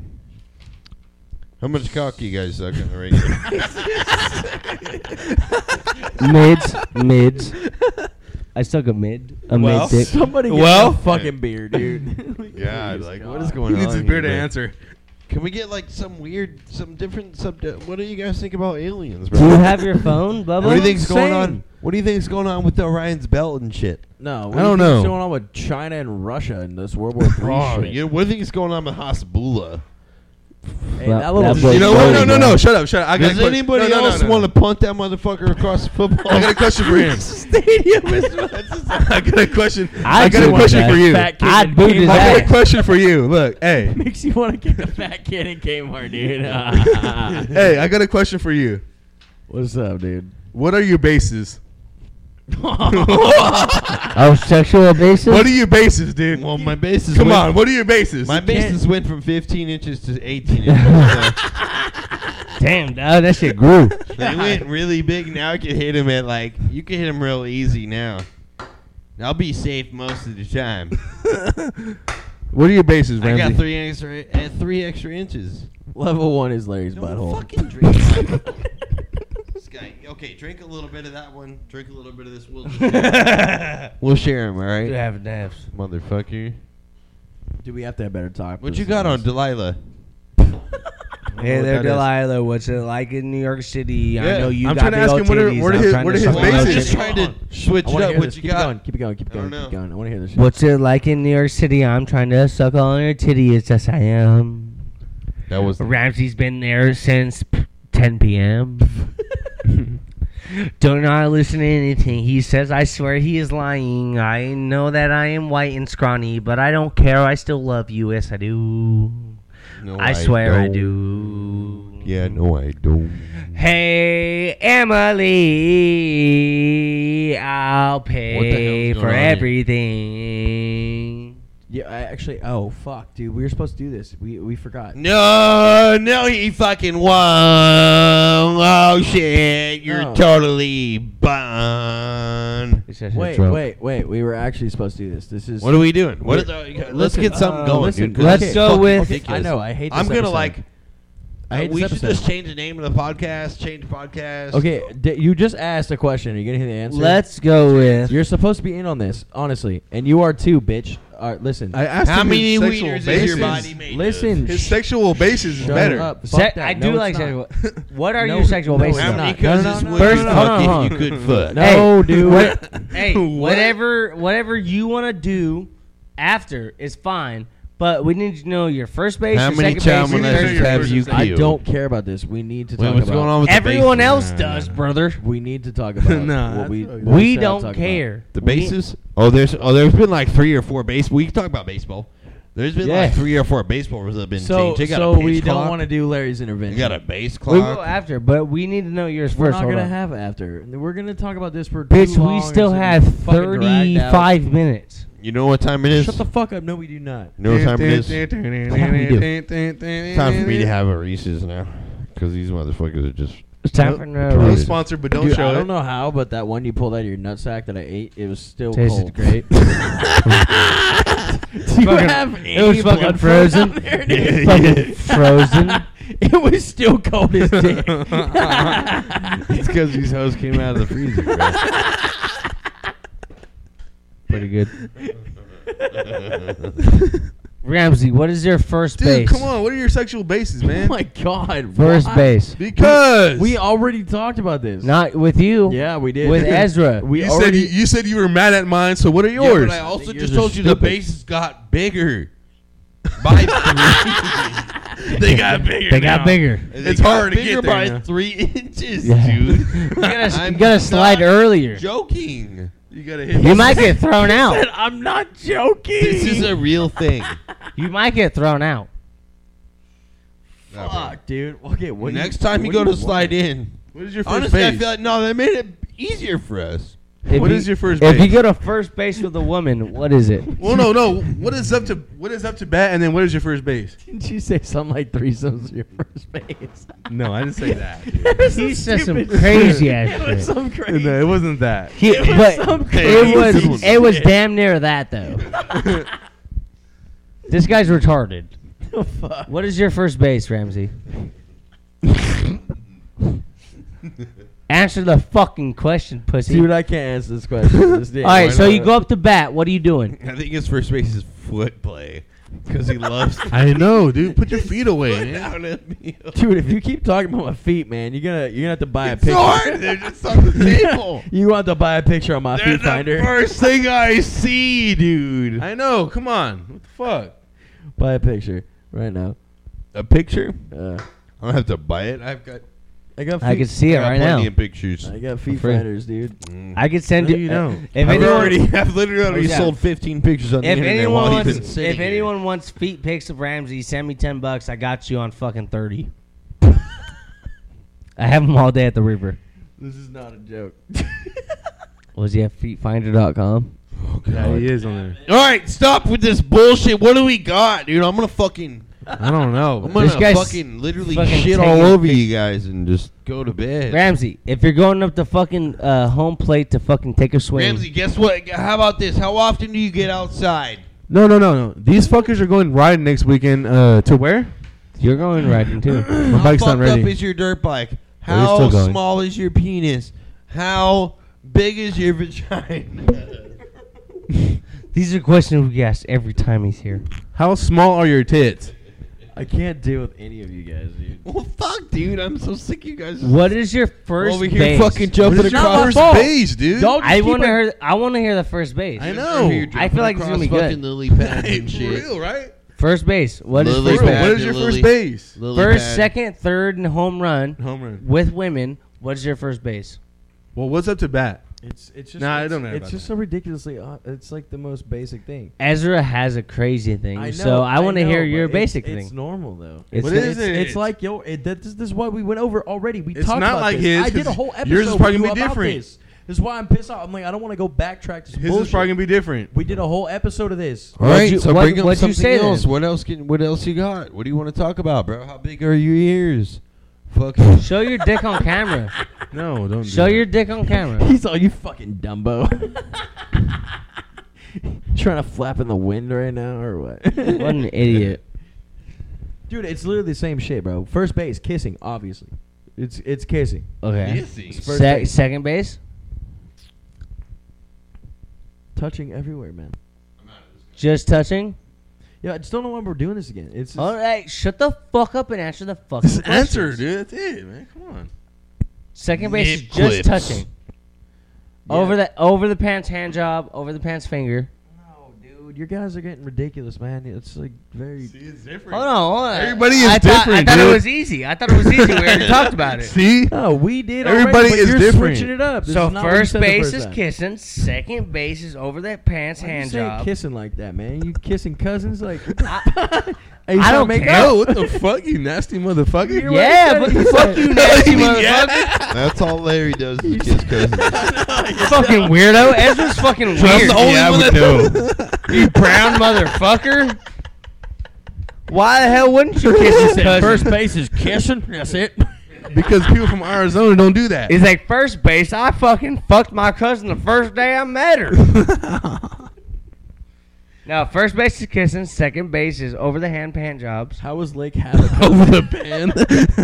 how much cock you guys suck on the radio? Mids. I suck a mid. A Well, mid dick. Somebody get Well- a fucking beer, dude. God, like what is He going on? needs his here, beer to man? answer. Can we get like some different subject? What do you guys think about aliens, Do you bro? have your phone, Bubba? What do you think's going saying. on? What do you think's going on with the Orion's belt and shit? No, I don't know. What's going on with China and Russia in this World War III shit? What do you think's going on with Hasbullah? Hey, that little That shit- was You know what? funny, No, bro. Shut up. I got Does a question. anybody No, else want to punt that motherfucker across the football? I got a question for him. Stadium is I got a question. I'd I got a boot question his for ass. you. Fat kid I'd in boot his Kmart. I got a ass. question for you. Look, hey, Makes you want to kick a fat kid in Kmart, dude. hey, I got a question for you. What's up, dude? What are your bases? Oh, sexual basis? What are your bases, dude? Well, my bases. Come on, what are your bases? My bases went from 15 inches to 18 inches. Damn, dog, that shit grew. They went really big. Now I can hit them at like you can hit them real easy now. I'll be safe most of the time. What are your bases, I Ramsey? got 3 extra inches. Level 1 is Larry's Don't butthole. fucking drink. This guy. Okay, drink a little bit of that one. Drink a little bit of this. We'll share them, all right? You have naps. Motherfucker. Do we have to have better talk? What you got on, Delilah? Hey what there, that is. Delilah. What's it like in New York City? Yeah, I know you I'm got trying to big ask old him what are- titties. what are I'm his- trying what to are his suck Well, on I'm bases? your just titties. trying to switch I it want to up. hear What this. you Keep got? going. Keep it going. Keep it I don't going. Keep know. going. I want to hear this. Shit. What's it like in New York City? I'm trying to suck all your titties. Yes, I am. That was Ramsey's been there since 10 p.m. Do not listen to anything he says. I swear he is lying. I know that I am white and scrawny, but I don't care. I still love you. Yes, I do. No, I swear I don't. do. Yeah, no, I don't. Hey, Emily, I'll What the pay hell's for going on here? everything. Yeah, I actually. Oh fuck, dude. We were supposed to do this. We forgot. No, he fucking won. Oh shit, you're No. totally bun. Wait. We were actually supposed to do this. This is. What are we doing? What is let's Listen, get something going, listen, dude. 'cause let's this is go fucking with- ridiculous. I know. I hate. This I'm gonna episode. like. I hate we this should episode. just change the name of the podcast. Change podcast. Okay, you just asked a question. Are you gonna hear the answer? Let's go with. You're supposed to be in on this, honestly, and you are too, bitch. All right, listen. I asked How him many his sexual wieners is bases. your body made? Listen. His sexual bases is Shut better. up. Fuck that. I No, do like it's sexual. not. What are No, your sexual no, bases? it's How not. many No, cousins no, no, would First, you hold on, fuck hold if you on. could fuck? No, Hey, dude. Hey, What? whatever you want to do after is fine, but we need to know your first base, How your many second child base, your molesters third molesters have base. you I killed? don't care about this. We need to Wait, talk what's about. going on with the Everyone bases? else does, brother. We need to talk about. Nah, what we that's okay. what We shall don't talk care. The We- bases? There's been like 3 or 4 base. We can talk about baseball. There's been Yeah. like 3 or 4 baseball rules that have been So, changed. They got so a pitch we clock. don't want to do Larry's intervention. You got a base We will clock. after, but we need to know yours We're first. not Hold gonna on. have after. We're gonna talk about this for Bitch, too long. we and still it's have fucking dragged out. 35 minutes. You know what time it is? Shut the fuck up. No, we do not. You know what time it is? Time It's time for me to have a Reese's now. Because these motherfuckers are just It's time for no No reason. sponsor, but don't Dude, show I it. don't know how, but that one you pulled out of your nutsack that I ate, it was still Tasted cold. great. Do you Fucking- have it any was fucking blood frozen. flow down there, dude? Fucking frozen. It was still cold as dick. It's because these hoes came out of the freezer, bro. Pretty good. Ramsey, what is your first Dude, base? come on. What are your sexual bases, Oh man? my god. First why? base. Because We already talked about this. Not with you. Yeah, we did. With Ezra. We you already. said you were mad at mine. So what are Yeah, yours? but I also think just yours are told you the stupid. bases got bigger. By 3. They got bigger. They got bigger. It's hard to bigger get there by now. 3 inches, Yeah. dude. You gotta slide not earlier. Joking. You gotta hit. You might get thrown out. I'm not joking. This is a real thing. You might get thrown out. Fuck, dude. Okay, what? Next time you go to slide in, What is your first honestly, I base? feel like no, they made it easier for us. What What is your first If base? you go to first base with a woman, what is it? Well, no. What is up to bat, and then what is your first base? Didn't you say something like threesomes your first base? No, I didn't say that. He said some crazy ass It was shit. some crazy. No, it wasn't that. But some it was damn near that though. This guy's retarded. Fuck. What is your first base, Ramsey? Answer the fucking question, pussy. Dude, I can't answer this question. This day. All right, why so not? you go up to bat. What are you doing? I think his first base is foot play because he loves. I know, dude. Put your feet away, Foot man. down at me. Dude, if you keep talking about my feet, man, you're gonna have to buy a It's picture. hard. They're just on the table. You want to buy a picture on my They're feet the finder? first thing I see, dude. I know. Come on. What the fuck? Buy a picture right now. A picture? Uh, I don't have to buy it. I've got. I got. Feet, I can see it I got right now. plenty of pictures. I got feet free. finders, dude. I could send No, you. you don't. If I've anyone, literally already yeah. sold 15 pictures on the if internet anyone while wants, you've been sitting if here. anyone wants feet pics of Ramsey, send me $10. I got you on fucking 30. I have them all day at the river. This is not a joke. Was he at feetfinder.com? Yeah, he is on there. All right, stop with this bullshit. What do we got, dude? I'm gonna fucking. I don't know. I'm gonna This guy's fucking literally fucking shit all taking over you guys and just go to bed. Ramsey, if you're going up to fucking home plate to fucking take a swing, Ramsey, guess what? How about this? How often do you get outside? No. These fuckers are going riding next weekend. To where? you're going riding too. My How bike's not fucked ready. up is your dirt bike? you're How still going. small is your penis? How big is your vagina? These are questions we ask every time he's here. How small are your tits? I can't deal with any of you guys, dude. Well, fuck, dude. I'm so sick of you guys. What is your first over here base? fucking jumping What is your across? first fault. base, dude? Don't I just want to keep hear. I want to hear the first base. I know. I feel like it's gonna be good. Fucking lily pads Hey, and for shit. real, right? First base. What is Lily first pad. base? What is your Lily. first base? Lily First, pad. second, third, and home run Home run. with women. What's your first base? Well, what's up to bat? It's just. Nah, I it's, don't know It's about just that. so ridiculously. It's like the most basic thing. Ezra has a crazy thing, so I want to hear your basic It's thing. normal though. It's- What is it? It's like this is what we went over already. We It's talked not about like this. his, I did a 'cause whole episode. yours is probably with gonna you be about different. This is why I'm pissed off. I'm like, I don't want to go backtrack to some His bullshit. is probably gonna be different. We did a whole episode of this. All right, What'd you- so what- bring up what'd you something say else. then? What else you got? What do you want to talk about, bro? How big are your ears? Fucking. Show your dick on camera. No, don't. Show do your dick on camera. He's all, you fucking Dumbo. Trying to flap in the wind right now or what? What an idiot. Dude, it's literally the same shit, bro. First base, kissing, obviously. It's kissing. Okay. Kissing. It's first base. Second base. Touching everywhere, man. Just touching. Yeah, I just don't know why we're doing this again. It's just, All right, shut the fuck up and answer the fucking Just answer, questions. dude. That's it, man. Come on. Second base is Nip just clips. touching. Yeah. Over the pants hand job, over the pants finger. No, dude, your guys are getting ridiculous, man. It's like very. it's different. Hold on. Everybody is I different, thought it dude. was easy. I thought it was easy. We already talked about it. See? No, we did. Everybody already, but is you're different. Switching it up. This So is not what you first said the base first is time. kissing. Second base is over that pants Why you hand say job. kissing like that, man? You kissing cousins like? I don't care. Oh, what the fuck, you nasty motherfucker? You're Yeah, what but he said. fuck you, nasty Yeah. motherfucker. That's all Larry does is kiss cousins. Fucking weirdo. Ezra's fucking weird. I'm the only Yeah, I one would that know. You brown motherfucker. Why the hell wouldn't you kiss his cousin? First base is kissing. That's it. Because people from Arizona don't do that. He's like, first base, I fucking fucked my cousin the first day I met her. Now, first base is kissing. Second base is over the hand pan jobs. How was Lake Havoc? Over the pan.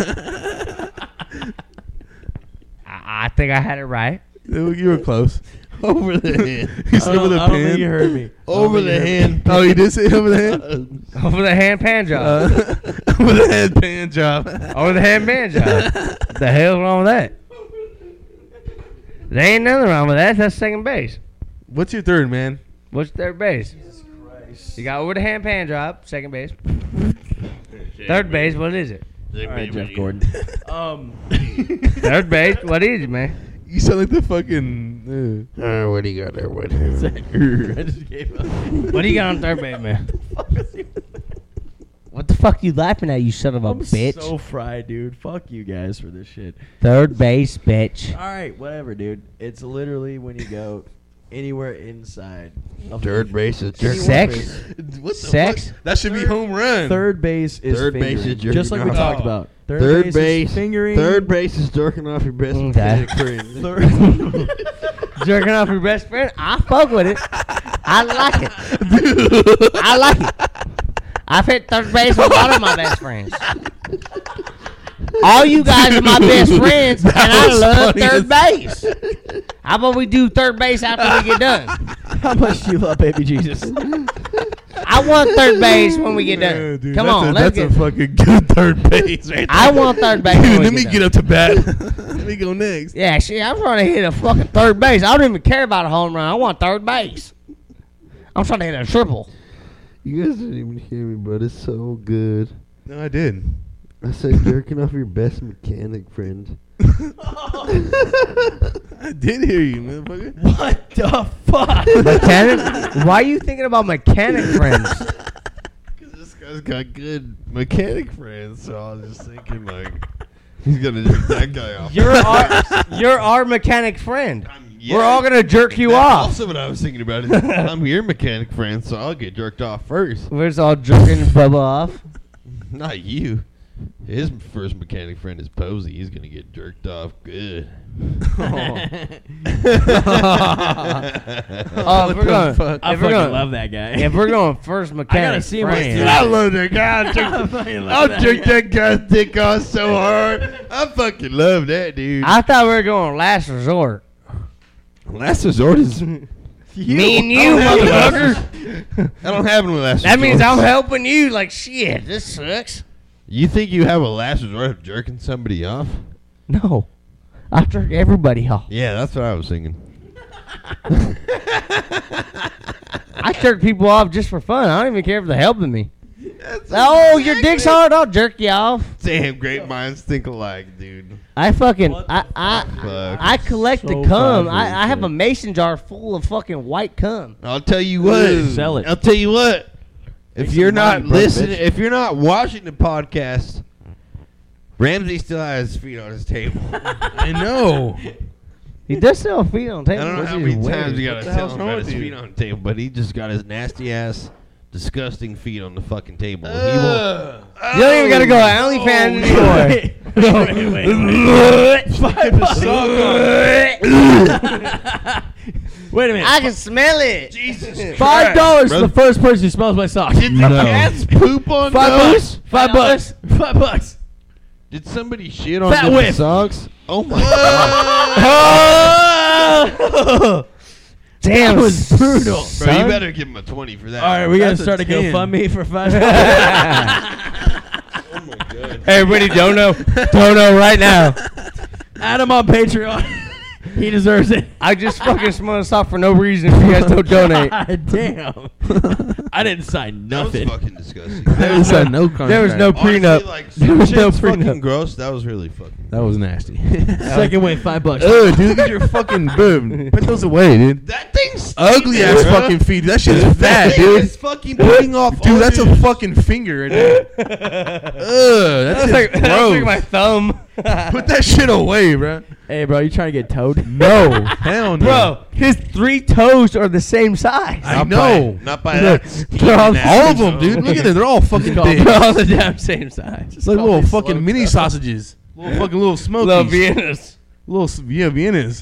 I think I had it right. You were close. Over the hand. He said over the I don't think you pan. heard me. Over the hand. Oh, he did say over the hand? Over the hand pan job. Over the hand pan job. Over the hand pan job. The hell's wrong with that? There ain't nothing wrong with that. That's second base. What's your third, man? What's third base? You got over the hand pan job, second base. Third base, what is it? All right, Jeff Gordon. Third base, what is it, man? You sound like the fucking. What do you got there? What? I just gave up. What do you got on third base, man? What the fuck you laughing at, you son of a I'm bitch? so fried, dude. Fuck you guys for this shit. Third base, bitch. All right, whatever, dude. It's literally when you go anywhere inside. Of Third base is jerking. Sex? What the Sex? fuck? That should be home run. Third base is Third base fingering, is jerking just like we off. talked Oh. about. Third base. is fingering. Third base is jerking off your best Okay. friend. Third. Jerking off your best friend? I fuck with it. I like it. I like it. I've hit third base with a lot of my best friends. All you guys are my best friends, and I was love funny third base. How about we do third base after we get done? How much do you love baby Jesus? I want third base when we get Yeah, done. dude, Come that's on, a, let's that's get. a fucking good third base right there. I want third base. Dude, when we let me done. get up to bat. Let me go next. Yeah, shit, I'm trying to hit a fucking third base. I don't even care about a home run. I want third base. I'm trying to hit a triple. You guys didn't even hear me, but it's so good. No, I did. I said jerking off your best mechanic friend. I did hear you, motherfucker. What the fuck? Mechanic? Why are you thinking about mechanic friends? Because this guy's got good mechanic friends, so I was just thinking, like, he's going to jerk that guy off. You're our mechanic friend. Yeah, We're all gonna jerk you that's off. Also, what I was thinking about is I'm your mechanic friend, so I'll get jerked off first. We're just all jerking Bubba off. Not you. His first mechanic friend is Posey. He's gonna get jerked off good. Oh, if we're going, fuck? I if we're fucking going, love that guy. if we're going first mechanic see him with friend, you. I love that guy. I'll jerk that guy's dick off so hard. I fucking love that dude. I thought we were going last resort. Last resort is Me and you, motherfucker. I don't have no last That resort. means I'm helping you. Like shit, this sucks. You think you have a last resort of jerking somebody off? No, I jerk everybody off. Yeah, that's what I was thinking. I jerk people off just for fun. I don't even care if they're helping me. Oh, your dick's hard. I'll jerk you off. Damn, great minds think alike, dude. I fucking What the Fuck. I collect So the cum. proud of I have you. a mason jar full of fucking white cum. I'll tell you what. Sell it. I'll tell you what. If Make you're some not money, broke listening, bitch. if you're not watching the podcast, Ramsey still has his feet on his table. I know. He does sell feet on the I table. don't know which how is many weird. times you gotta What the tell hell's him wrong about with his you? feet on the table, but he just got his nasty ass, disgusting feet on the fucking table. He won't. You don't even gotta go OnlyFans anymore. Wait a minute. I can smell it. $5 for the first person who smells my sock. Did the cats poop on those? $5. $5. Did somebody shit on Fat the whiff. socks? Oh my god! Damn, That was brutal. Bro, you better give him a 20 for that. All right, we gotta That's a start a 10. GoFundMe for $5. Oh my god. Everybody don't know right now. Add him on Patreon. He deserves it. I just fucking smell this off for no reason if you guys don't donate. God damn. I didn't sign That was nothing. fucking disgusting. There was no contract. There was no Honestly, prenup. like, There some was no shit's fucking prenup. gross. That was really fucking. That was nasty. Second way, $5. Ugh, dude, look at your fucking boob. Put those away, dude. That thing's Ugly ass fucking feet. That shit's fat, That thing dude. is fucking putting off. Dude, that's a oranges. fucking finger right there. Ugh, that's That's gross. like my thumb. Put that shit away, bro. Hey, bro, you trying to get towed? No, hell no. Bro, his 3 toes are the same size. I know. Not by Look, that. they're all- All of them, dude. Look at them. They're all fucking big. They're all the damn same size. It's like little fucking mini sausages. Little smokies. Little Viennas. Viennas.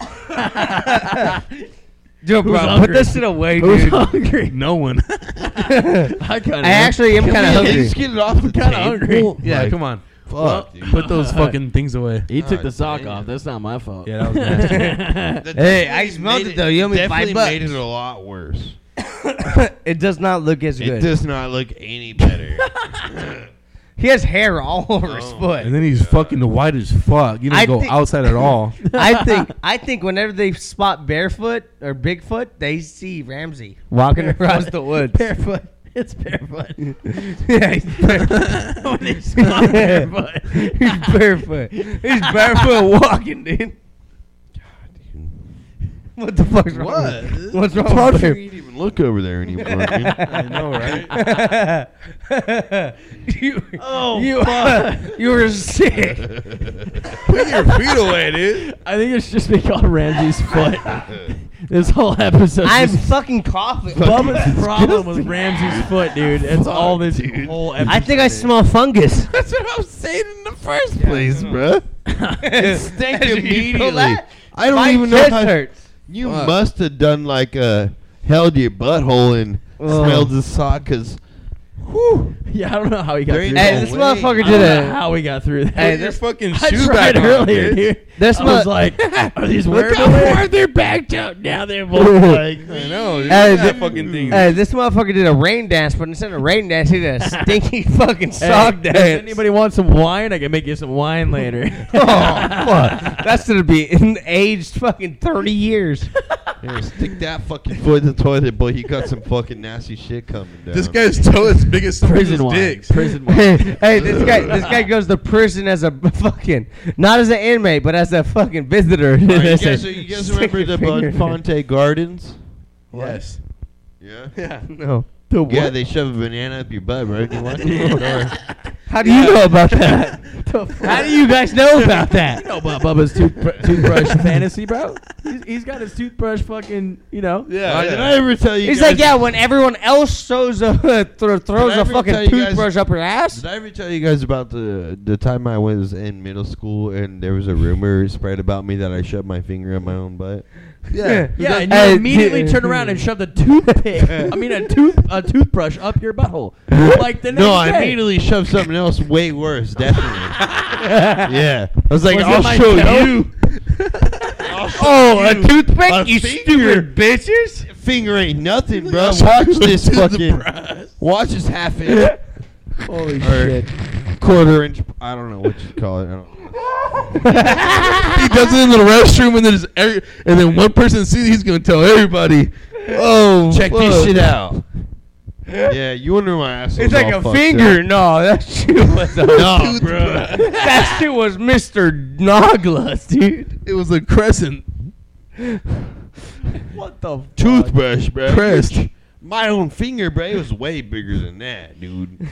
Dude, bro, put hungry? this shit away, Who's dude. hungry? No one. I kind of. I actually am kind of hungry. Just get it off the kinda table. hungry. Yeah, Like, come on. Fuck, dude. Put those fucking things away. He took the God sock damn. off. That's not my fault. Yeah, that was nasty. That Hey, I definitely smelled made it, though. You owe me definitely $5. made it a lot worse. It does not look as It good. does not look any better. He has hair all over his foot. And then he's fucking white as fuck. You don't I go think- outside at all. I think whenever they spot Barefoot or Bigfoot, they see Ramsey walking across the woods. Barefoot. It's barefoot. Yeah, he's barefoot. When they spot barefoot. He's barefoot. He's barefoot walking, dude. What the fuck's wrong? What? What's wrong It's hard with for him? you to even look over there anymore. Dude. I know, right? you were sick. Put your feet away, dude. I think it should just be called Ramsey's foot. This whole episode. I'm fucking coughing. Bubba's problem was Ramsey's foot, dude. That's all this whole episode. I think I smell fungus. That's what I was saying in the first place, bro. It stank Did you feel immediately. that? I don't My even know chest how. hurts. You must have done like held your butthole and smelled the sock, cause. Whew. Yeah, I don't know how he got There through ain't Hey, that. no this way. motherfucker I did don't know a. how we got through that. Hey, Your this fucking I shoe tried back on, earlier, dude. dude. This I was mo- like, are these Look wearable? how far they're backed up. Now they're both like. I know. Dude. Hey, that th- fucking thing. Hey, this motherfucker did a rain dance, but instead of rain dance, he did a stinky fucking sock Does dance. anybody want some wine? I can make you some wine later. Oh, fuck. That's gonna be aged fucking 30 years. Yeah, stick that fucking foot in the toilet, boy. You got some fucking nasty shit coming down. This guy's toe is big as some Prison people's wine. dicks. Prison wine. Hey, this guy goes to prison as a fucking, not as an inmate, but as a fucking visitor. All right, They you say, guys "Stick remember your the finger in it." Bonfonte Gardens? Yes. Yeah. Yeah. No. Yeah, they shove a banana up your butt, right? You want it? How do you know about that? How do you guys know about that? You know about Bubba's toothbrush fantasy, bro. He's got his toothbrush fucking, you know. Yeah. Did I ever tell you He's guys? like, yeah, when everyone else throws a Did throws I a ever fucking tell you guys- toothbrush up her ass. Did I ever tell you guys about the time I was in middle school and there was a rumor spread about me that I shoved my finger up my own butt? Yeah. Yeah, and you Hey, immediately dude. turned around and shoved a toothpick. I mean, a toothbrush up your butthole. Like the next No, I day. immediately shoved something else way worse, definitely. Yeah. I was like, Was it I'll my show toe? you. Oh, a toothpick, A you finger. stupid bitches! Finger ain't nothing, bro. I'll Watch show you this to the fucking. breast. Watch this half inch. Holy Or shit. quarter inch. I don't know what you call it. I don't know. He does it in the restroom, and then one person sees it, he's gonna tell everybody. Oh, Check fuck. this shit out. Yeah, you wonder my ass. It's like a finger. No, that shit was a No, bro. that shit was Mr. Noglas, dude. It was a crescent. What the Toothbrush, bro. Crest. My own finger, bro. It was way bigger than that, dude.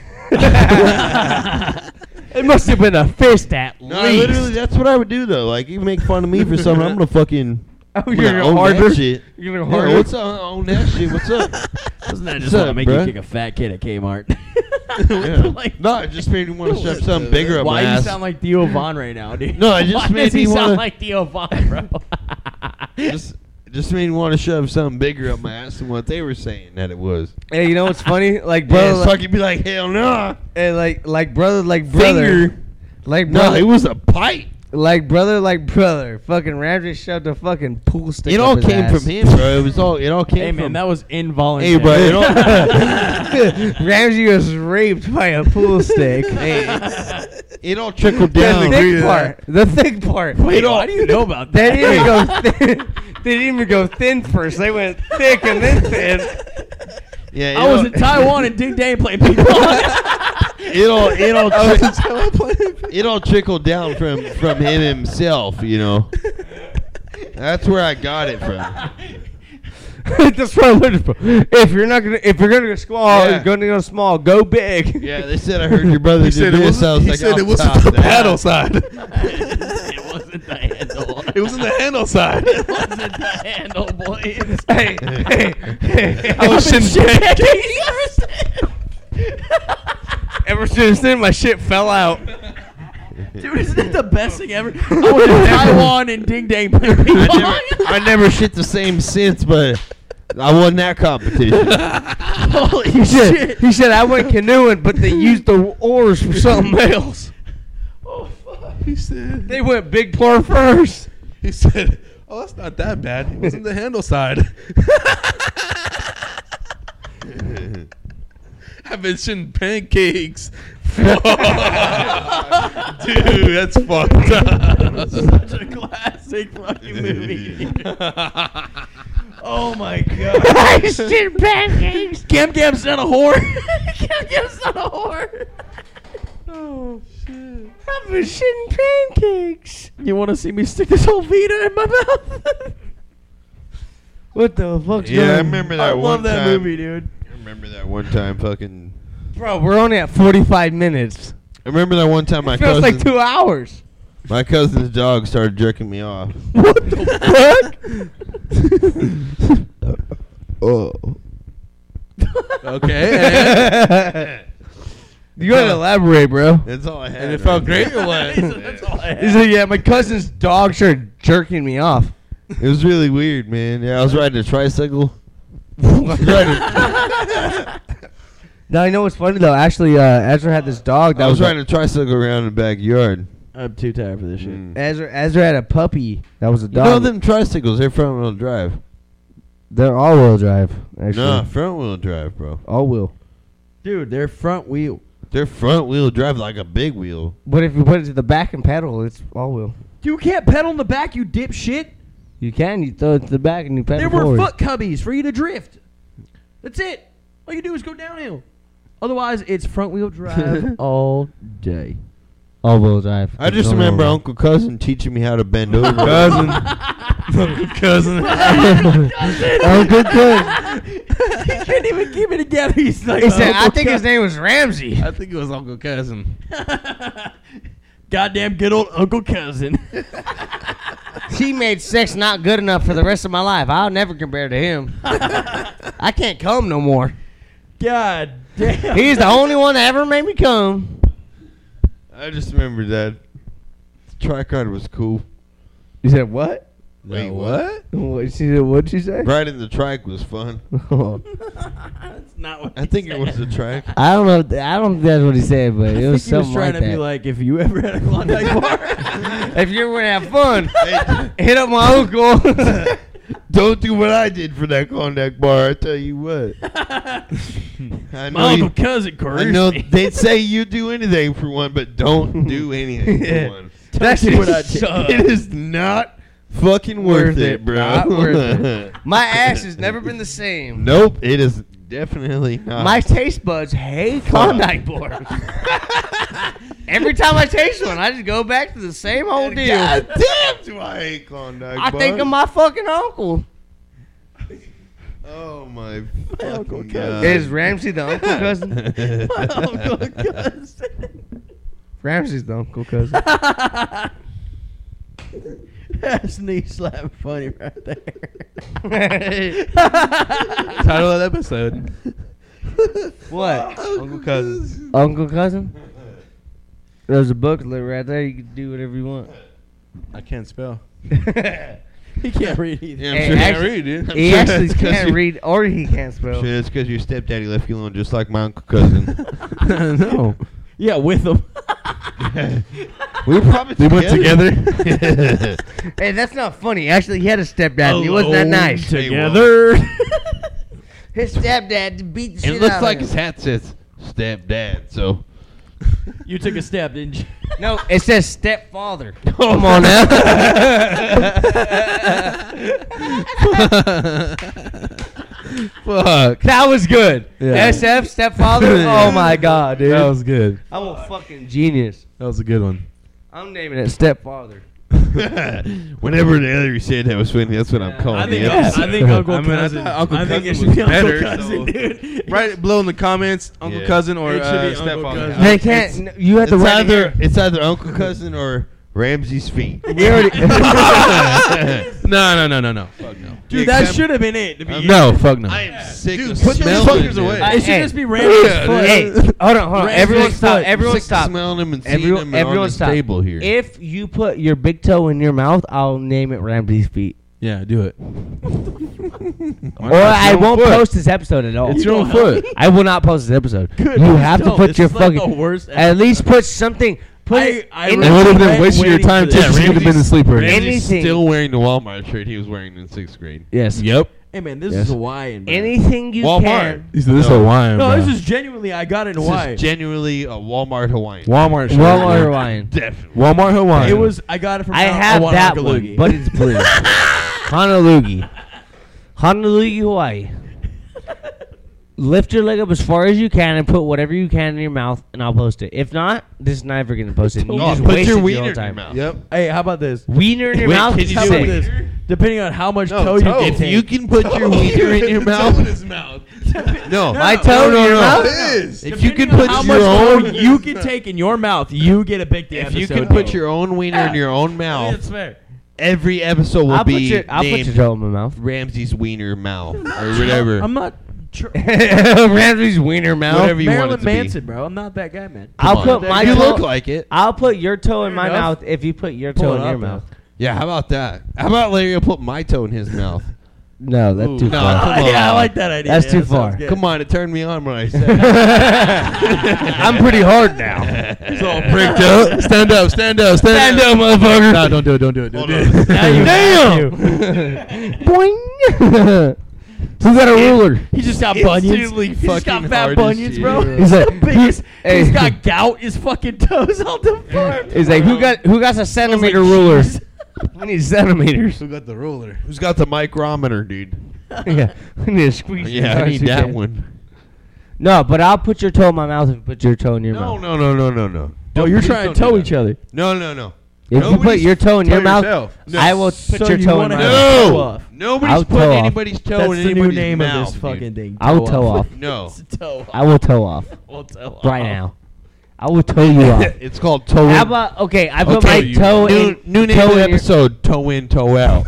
It must have been a fist at No, least. literally, that's what I would do though. Like, you make fun of me for something, I'm gonna fucking. Oh, I'm you're gonna gonna own harder. that shit. You're gonna Yeah, harder. what's up? Own that shit. What's up? Doesn't that What's just want to up, make bruh? you kick a fat kid at Kmart? Yeah. Like, No, it just made me want to shove something bigger up why my do you ass. sound like Theo Von right now, dude? No, it just why made does he me sound wanna- like Theo Von, bro? Just made me want to shove something bigger up my ass than what they were saying that it was. Hey, you know what's funny? Like Yeah, brother, so I could be like, hell no. hey, like brother, like brother, Finger. like No, brother, it was a pipe. like brother. Fucking Ramsey shoved a fucking pool stick. It up all his came ass. from him, bro. It all came Hey, from. man, that was involuntary. Hey, bro. It all, Ramsey was raped by a pool stick. it all trickled The down. thick part. The thick part. Wait, why do you know about They that? didn't even go thin. They didn't even go thin first. They went thick and then thin. Yeah, I was in Taiwan and Ding Dang playing ping pong. it all trickled down from him himself, you know. That's where I got it from. That's what I learned from. If you're gonna go small, Yeah. go small, go big. Yeah, they said I heard your brother He did said it this. I was wasn't, he like, said I'll it wasn't top the that. paddle side. It wasn't the handle. It was in the handle side. It wasn't the handle, boys. Hey, I was ever since then, my shit fell out. Dude, isn't it the best thing ever? I went to Taiwan and Ding Dang played ping pong. I never shit the same since, but I won that competition. Holy He shit. said I went canoeing, but they used the oars for something else. Oh, fuck. He said. They went big pour first. He said, "Oh, that's not that bad. He was on the handle side." I've been shitting pancakes. Fuck. Dude, that's fucked up. Such a classic fucking movie. Oh my god. I shit pancakes. Cam Cam's not a whore. Cam Cam's not a whore. Oh shit! I've been shitting pancakes. You want to see me stick this whole Vita in my mouth? What the fuck's Yeah, I going? remember that I one love that time. movie, dude. I remember that one time fucking... Bro, we're only at 45 minutes. I remember that one time my It feels cousin, like 2 hours. my cousin's dog started jerking me off. What the fuck? Oh. Okay. You gotta elaborate, bro. That's all I had. And it felt great or what? That's all I He's had. like, yeah, my cousin's dog started jerking me off. It was really weird, man. Yeah, I was riding a tricycle. Now, you know what's funny, though? Actually, Ezra had this dog that I was was riding a tricycle around in the backyard. I'm too tired for this shit. Mm. Ezra had a puppy that was a You dog. know them tricycles, they're front wheel drive. They're all-wheel drive, actually. No, front wheel drive, bro. All-wheel. Dude, they're front wheel. They're front wheel drive like a big wheel. But if you put it to the back and pedal, it's all-wheel. You can't pedal in the back, you dipshit. You can. You throw it to the back and you pedal There were forward. foot cubbies for you to drift. That's it. All you do is go downhill. Otherwise, it's front wheel drive all day. All-wheel drive. I just remember Uncle Cousin teaching me how to bend over. Cousin. Uncle Cousin. Uncle Cousin. He can't even keep it together. He's like, He said, I Uncle think his Cousin. name was Ramsey. I think it was Uncle Cousin. Goddamn good old Uncle Cousin. He made sex not good enough for the rest of my life. I'll never compare to him. I can't come no more. God damn. He's the only one that ever made me come. I just remember that. The tricard was cool. You said what? Wait, what? What'd she say? Riding the trike was fun. That's not what I think it was the trike. I don't know. I don't think that's what he said, but it was he was something trying like to be that. like, if you ever had a Klondike bar. If you want to have fun, hit up my uncle. Don't do what I did for that Klondike bar. I tell you what. I My Uncle you, Cousin I coerced know me. they'd say you do anything for one, but don't do anything for one. That's do what I just did. sucks. It is not fucking worth it, bro. Not worth it. My ass has never been the same. Nope, it is definitely not. My taste buds hate Klondike bars. Every time I taste one, I just go back to the same old deal. God damn, do I hate Klondike I think of bars. my fucking uncle. Oh my Uncle fucking Cousin. god. Is Ramsey the uncle cousin? My Uncle Cousin. Ramsey's the uncle cousin. That's knee slap funny right there. Title of the episode. What? Uncle Cousin. Uncle cousin? There's a booklet right there. You can do whatever you want. I can't spell. He can't read either. Yeah, I'm Hey, sure Can't actually- read, dude. He sure actually that's 'cause can't you- read or he can't spell. Shit, it's because your stepdaddy left you alone just like my uncle cousin. No. Yeah, with him. We were probably They went together. Hey, that's not funny. Actually, he had a stepdad and he wasn't that nice. Together. His stepdad beat the shit It looks out like of his him. hat says stepdad, so. You took a step, didn't you? No, it says stepfather. Come on now. Fuck. That was good. Yeah. SF, stepfather. Oh my god, dude. That was good. I'm a fucking genius. That was a good one. I'm naming it stepfather. Whenever the other said that was funny, that's what I'm calling I think, it. I think Uncle I mean, I Cousin. thought Uncle I think it Cousin should was be Uncle better, Cousin, so- dude. Write it below in the comments, Uncle Yeah. Cousin or It should be Uncle stepfather. Cousin. They can't. You have to It's write it either here. it's either uncle cousin or Ramsey's feet. We already. No. Fuck no. Dude, that should have been it. To be No, fuck no. I am sick Dude, of put those smelling fuckers them. away. It should Hey. just be Ramsey's foot. Hey, hold on. Ramsey's Everyone stop. foot. Everyone I'm sick of stop. smelling them and seeing them Everyone on the stop. table here. If you put your big toe in your mouth, I'll name it Ramsey's feet. Yeah, do it. Or I won't post this episode at all. It's your own foot. I will not post this episode. Good, You have to don't. put This your is like fucking. the worst At least put something. Put it I in It would have been Wait- wasting your waiting time for too. this. Because you would have been asleep already. Ramsey's Anything. still wearing the Walmart shirt he was wearing in 6th grade. Yes. Yep. Hey man, this Yes. is Hawaiian. Bro. Anything you Walmart. can. He said, this No. Hawaiian, No, bro. this is genuinely. I got it in This Hawaii. is genuinely a Walmart Hawaiian. Walmart shirt. Walmart Hawaiian. Definitely. Walmart Hawaiian. It was. I got it from. I have that one, but it's blue. Honolulu. Honolulu, Hawaii. Lift your leg up as far as you can and put whatever you can in your mouth, and I'll post it. If not, this is never gonna post it. You Oh, just put wasted your your wiener whole in your time. mouth. Yep. Hey, how about this? Wiener in your Wait, mouth can is you How do about sick. this? Depending on how much No, toe toe. you If get, you can put your wiener in your mouth, his mouth. no. My toe in your mouth? It is. If you can depending on put how your much own, toe you can take in your mouth, you get a big if episode. you can put your own wiener in your own I mouth, think it's fair. every episode will I'll put be your named toe in my mouth. Ramsey's wiener mouth or whatever. I'm not. Ramsey's wiener mouth. Whatever you want it Marilyn to be. Manson, bro. I'm not that guy, man. I'll Come on. put my You toe. look like it. I'll put your toe in Fair my enough. mouth if you put your Pull toe it in your up, mouth. Yeah, how about that? How about Larry will put my toe in his mouth? No, that's too No, far. come on. Yeah, I like that idea. That's Yeah, too that sounds far. good. Come on, it turned me on when I said it. I'm pretty hard now. It's all bricked up. Stand up, stand up, stand up, motherfucker. Nah, don't do it, don't do it. Don't do it. Now you Damn! Boing! Who got a ruler? He just got bunions. Instantly He just got fucking fat hard as bunions, shit. bro. He's like, Biggest. hey. He's got gout. His fucking toes all deformed. He's like, who got a centimeter ruler? We need centimeters. Who got the ruler? Who's got the micrometer, dude? Yeah, we need a squeeze. Yeah, I need that one. No, but I'll put your toe in my mouth if you put your toe in your No, mouth. no, no, no, no, no. Oh, you're Please trying don't to toe do each that. other. No, no, no. If you put Nobody's- your toe in your Toe mouth, yourself. No. I will So put your you toe in wanna my have mouth. toe No, off. nobody's I'll putting toe off. anybody's toe That's in the new anybody's name mouth, of this dude. fucking thing. I will toe off. No, It's toe I will toe off We'll toe right off. now. I will toe you off. it's called toe How in. about okay? I put Okay, my toe in. New name toe of the in your- episode: toe in, toe out.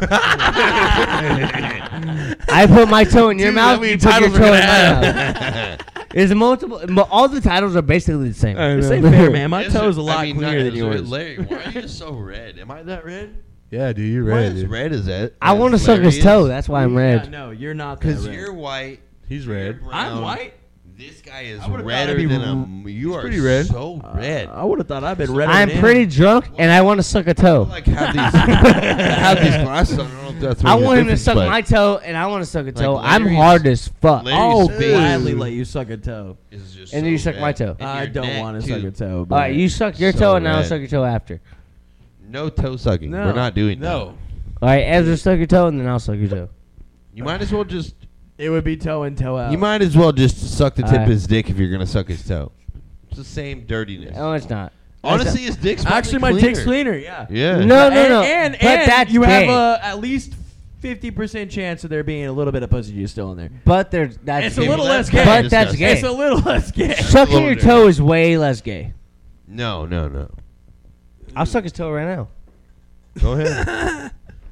I put my toe in your Dude, mouth. how many You put your titles we're toe gonna in my have? mouth. It's multiple. But all the titles are basically the same. This ain't fair, man. My toe's a lot cleaner than yours. Larry, why are you so red? Am I that red? Yeah, dude, you're Why red, as dude. red as that? I want to suck his toe. That's why I'm Yeah, red. no, you're not. that Because red. you're white. He's you're red. brown. I'm white. This guy is I would've thought redder I'd be than r- a. You are pretty red. so red. I would have thought I'd been redder. I'm than pretty him. drunk and I want to suck a I toe. like have these glasses on. I don't know if that's. I what want him to difference, suck but my toe and I want to suck a Like toe. I'm Larry's- hard as fuck. Larry's I'll face gladly let you suck a toe. is just And then you so suck my red. toe. And I your don't neck, want to too. suck a toe. All But right, you suck your So toe and I'll red. suck your toe after. No toe sucking. No. We're not doing that. No. All right, Ezra, suck your toe and then I'll suck your toe. You might as well just. it would be toe in, toe out. You might as well just suck the tip of Alright. his dick if you're gonna suck his toe. It's the same dirtiness. No, it's not. Honestly, his dick's probably Actually, my dick's cleaner. Yeah. Yeah. No, no, and, no. And, But and that's you gay. have at least 50% chance of there being a little bit of pussy juice still in there. But there's that's It's a gay. little less kinda gay. But that's disgusting. gay. It's a little less gay. Sucking your toe is way less gay. No, no, no. I'll suck his toe right now. Go ahead.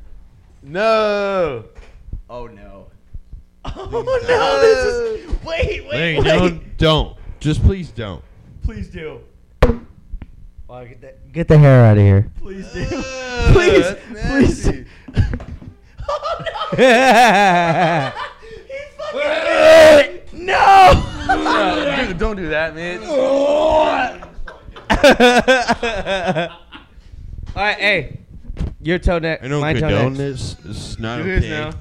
No. Oh no. Oh no! This is wait. Larry, don't. Just please don't. Please do. Get the hair out of here. Please do. Please. Please. Do. Oh no! He fucking no! Dude, don't do that, man. All right, hey, your toe next. I don't my toe condone next. this. It's not Do this okay. now.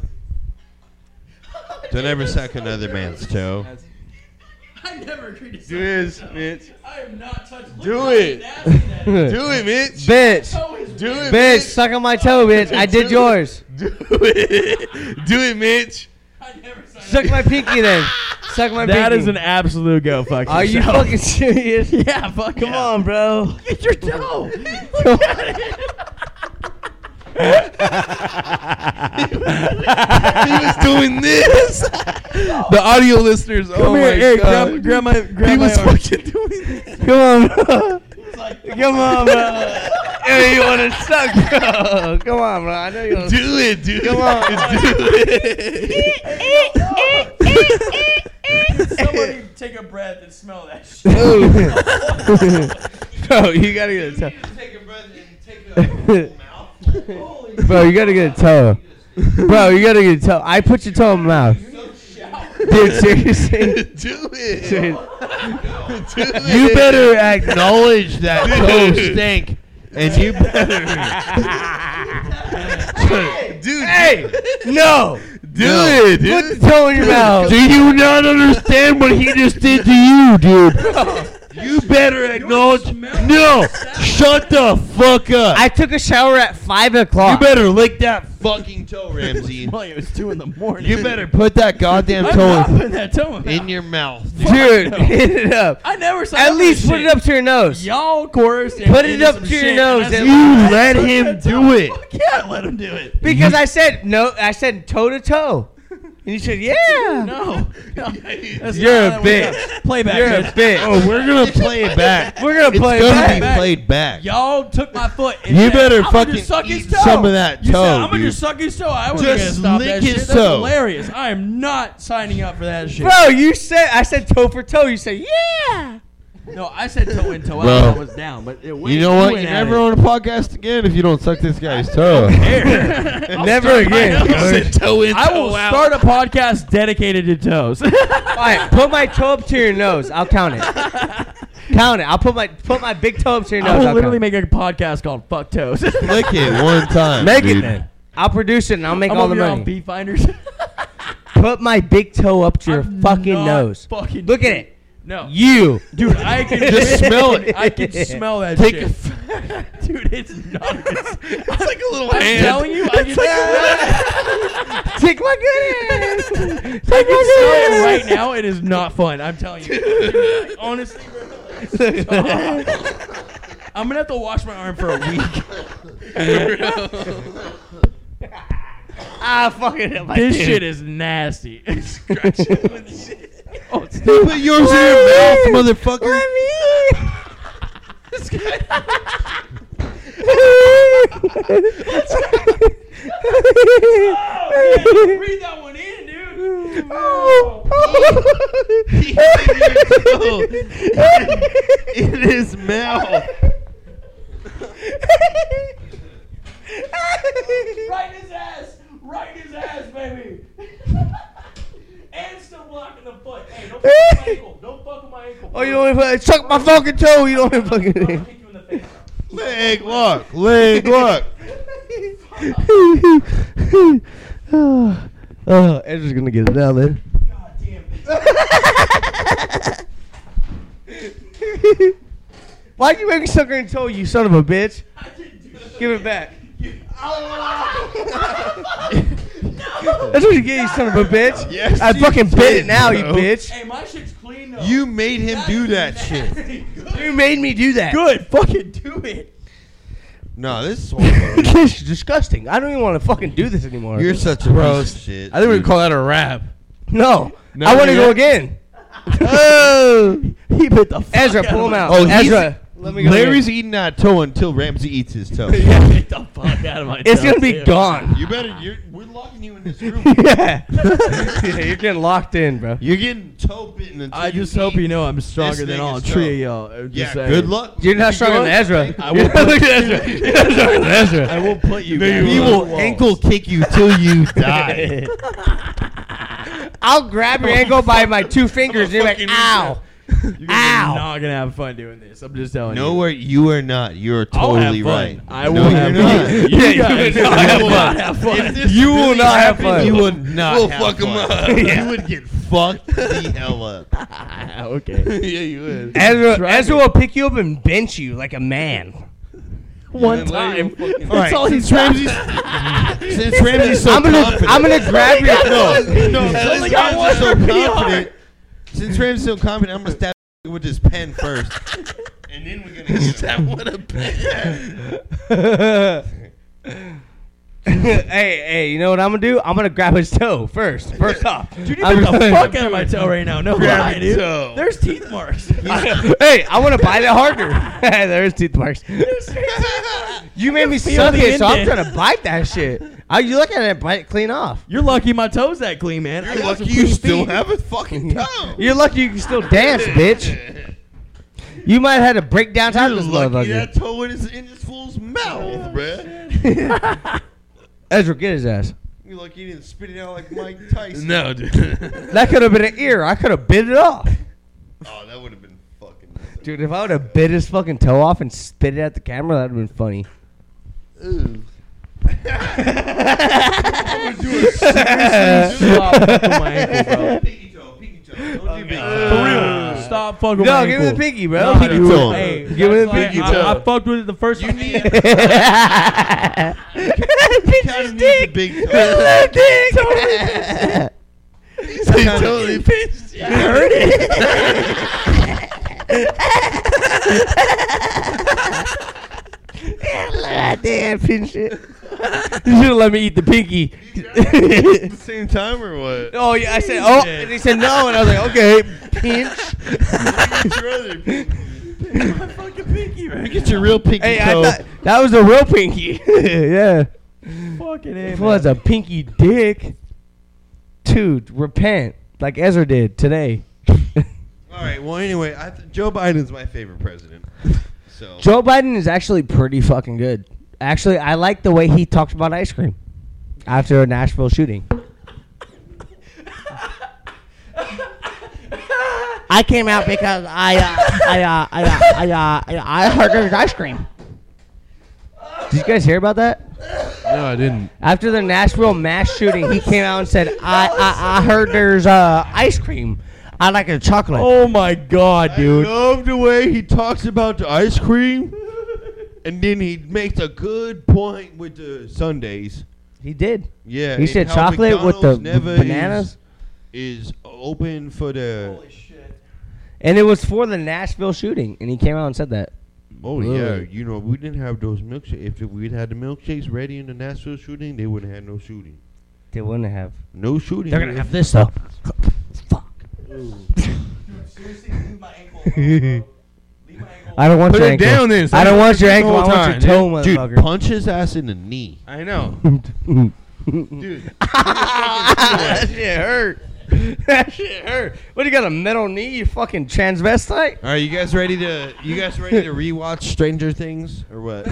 Don't ever suck another man's toe. I never agreed to Do this, Mitch. I am not touching. Do it. Do it, Mitch. Bitch, Do it, bitch, Mitch. suck on my toe, bitch. I did yours. Do it. Do it, Mitch. Suck my pinky then. Suck my pinky. That is an absolute go fuck. Are you yourself. fucking serious? Yeah, fuck. Come on, bro. Get your toe. Come He was doing this. The audio listeners. Come Oh here, my hey, god. grab my He was arm. fucking doing this. on, bro. Come on, bro. Hey, you want to suck, bro? Come on, bro. I know you want to. Do it, dude. Come on. Do it. Somebody take a breath and smell that shit. Bro, you gotta get a toe. Take a breath and take a mouth. Bro, you gotta get a toe. Bro, you gotta get a toe. I put your toe in my mouth. Dude, seriously. Do it. Dude. You better acknowledge that toe stink, and you better. Dude, Hey! No! do it, Put dude. the toe in your mouth. Do you not understand what he just did to you, dude? You better acknowledge. No, shut the fuck up. I took a shower at 5 You o'clock. better lick that fucking toe, Ramsey. Well, it was 2 in the morning. You better put that goddamn I'm not toe putting that toe in my in mouth. your mouth. Dude, hit it up. I never saw At least put it up to your nose. Y'all chorus. Put it up to your nose and- You let him do it. Yeah, let him do it. Because I said no. I said toe to toe, and you said yeah. No. That's You're not a how that bitch. works. Playback. You're a bitch. bitch. Oh, we're gonna play it back. We're gonna play It's it gonna back. be played back. Y'all took my foot. And You said, better "I'm gonna fucking just suck his eat toe." some of that You said, toe, I'm gonna dude. just suck his toe. I wasn't Just gonna stop lick that his shit. toe. That's hilarious. I am not signing up for that shit. Bro, you said I said toe for toe. You said yeah. No, I said toe in, toe out. Bro. I was down, but it went, You know what? went You're at never it. on a podcast again if you don't suck this guy's toe. Never again. toe in, I will start a podcast dedicated to toes. All right, put my toe up to your nose. I'll count it. Count it. I'll put my big toe up to your nose. I will I'll literally count make a podcast called "Fuck Toes." Lick it one time. it. Make dude. it then. I'll produce it and I'll make I'm all the over here on money. Beef Finders. Put my big toe up to your I'm fucking not nose. fucking- Look at it. No, You. dude, I can Just smell it. I can smell that Take shit. Dude, it's not. It's like a little I'm telling you, I can smell it. Take my good hand. Take I can smell it my right now. It is not fun. I'm telling you. Dude, honestly, bro, it's so hot. I'm gonna have to wash my arm for a week. Ah, fucking hell. This shit is nasty. Oh, it's You put yours in your mouth, motherfucker. breathe that one in, dude. In his mouth. Right in his ass. Right in his ass, baby. And still blocking the foot. Hey, don't fuck with my ankle. Don't fuck with my ankle. Oh, you don't even suck my fucking toe. You don't even fucking. I'll kick you in the face. Leg lock. Leg lock. Oh, Ezra's gonna get it down there. God damn it. Why'd you make me suck her in toe, you son of a bitch? I didn't do that. Give it back. That's what you get, you son of a bitch. Yes, I you fucking bit did, it now, you bro. bitch. Hey, my shit's clean though. You made him do that shit. Good. You made me do that. Good. Fucking do it. No, this is horrible. This is disgusting. I don't even want to fucking do this anymore. You're such a piece of shit. I think we can call that a rap. No. No, I want to you're- go again. Oh. He bit the fuck Ezra, out pull of him out. Oh, he's- Ezra, let me go. Larry's eating that toe until Ramsey eats his toe. Yeah, bit the fuck out of my It's toe, gonna be too. gone. You better. We're locking you in this room. Yeah. Yeah, you're getting locked in, bro. You're getting toe bitten until I just hope you know I'm stronger than all nigga's three toe. of y'all. Just Yeah. saying. Good luck. You're not stronger than Ezra. I will Look at Ezra. You're not stronger than Ezra. I will put you. He guys on will the walls. ankle kick you till you die. I'll grab your ankle by my two fingers and you're like, ow. You're gonna Ow. be not gonna have fun doing this. I'm just telling No, you. where you are not. You're I'll have totally fun. right. I No, will you're have not. fun. You Yeah, guys you will will not not have fun. If this You will really not have happened, fun. You would not. We'll have fuck 'em fun. up. You would get fucked the hell up. Okay. Yeah, you would. Ezra will pick you up and bench you like a man. One time. All That's right, all he's since Ramsey's so confident. I'm gonna grab your No, only since got Ramsey's so one PR. confident. Since Ramsey's so confident, I'm gonna stab with this pen first, and then we're gonna hit him. What a hey, you know what I'm gonna do? I'm gonna grab his toe first. First off. Dude, you bit the fuck out of my toe right now. No Grab lie, your dude. toe. There's teeth marks. Hey, I wanna bite it harder. There's teeth marks. You made me feel suck the it, so I'm indent. trying to bite that shit. You look at it, bite it clean off. You're lucky my toes that clean, man. I You're got lucky some you clean still feet. have a fucking toe. You're lucky you can still dance, bitch. You might have had to break down time You're this lucky motherfucker. that toe in this fool's mouth, bruh. Ezra, get his ass. You're lucky you didn't spit it out like Mike Tyson. No, dude. That could have been an ear. I could have bit it off. Oh, that would have been fucking. Dude, if I would have bit his fucking toe off and spit it at the camera, that would have been funny. Ooh. Stop fucking my ankle, bro. Pinky toe. Don't do big toe. For real. Stop fucking No, my give me the ankle. pinky, bro. No, Pinky dude. toe. Hey, Give me the that's pinky like- toe. I fucked with it the first time. need- Pinky's Kinda need the dick. big toe. Little dick. He totally pinched you. Heard it. Damn, pinch it. You should have let me eat the pinky. At the same time or what? Oh yeah, I said and he said no, and I was like, okay, pinch. fucking pinky, right? Get your real pinky Hey, I toe. thought that was a real pinky. Yeah, Fucking if it was a pinky dick, dude, repent like Ezra did today. All right. Well, anyway, Joe Biden's my favorite president. So Joe Biden is actually pretty fucking good. Actually, I like the way he talks about ice cream after a Nashville shooting. I came out because I heard there was ice cream. Did you guys hear about that? No, I didn't. After the Nashville mass shooting, he came out and said, I heard there's ice cream. I like a chocolate. Oh my god, dude. I love the way he talks about the ice cream, and then he makes a good point with the sundaes. He did. Yeah, He and said how chocolate with the McDonald's never bananas. is open for the. shit. And it was for the Nashville shooting, and he came out and said that. Oh yeah, you know we didn't have those milkshakes. If we'd had the milkshakes ready in the Nashville shooting, they wouldn't have no shooting. They wouldn't have. No shooting. They're gonna have this though. Fuck. Seriously, leave my ankle alone, bro. Leave my ankle I don't want Put your it ankle. down then. I don't want your The ankle. I whole want your time, toe, Dude, motherfucker. punch his ass in the knee. I know. Dude. That shit hurt. That shit hurt. What, you got a metal knee, you fucking transvestite? All right, you guys ready to rewatch Stranger Things or what?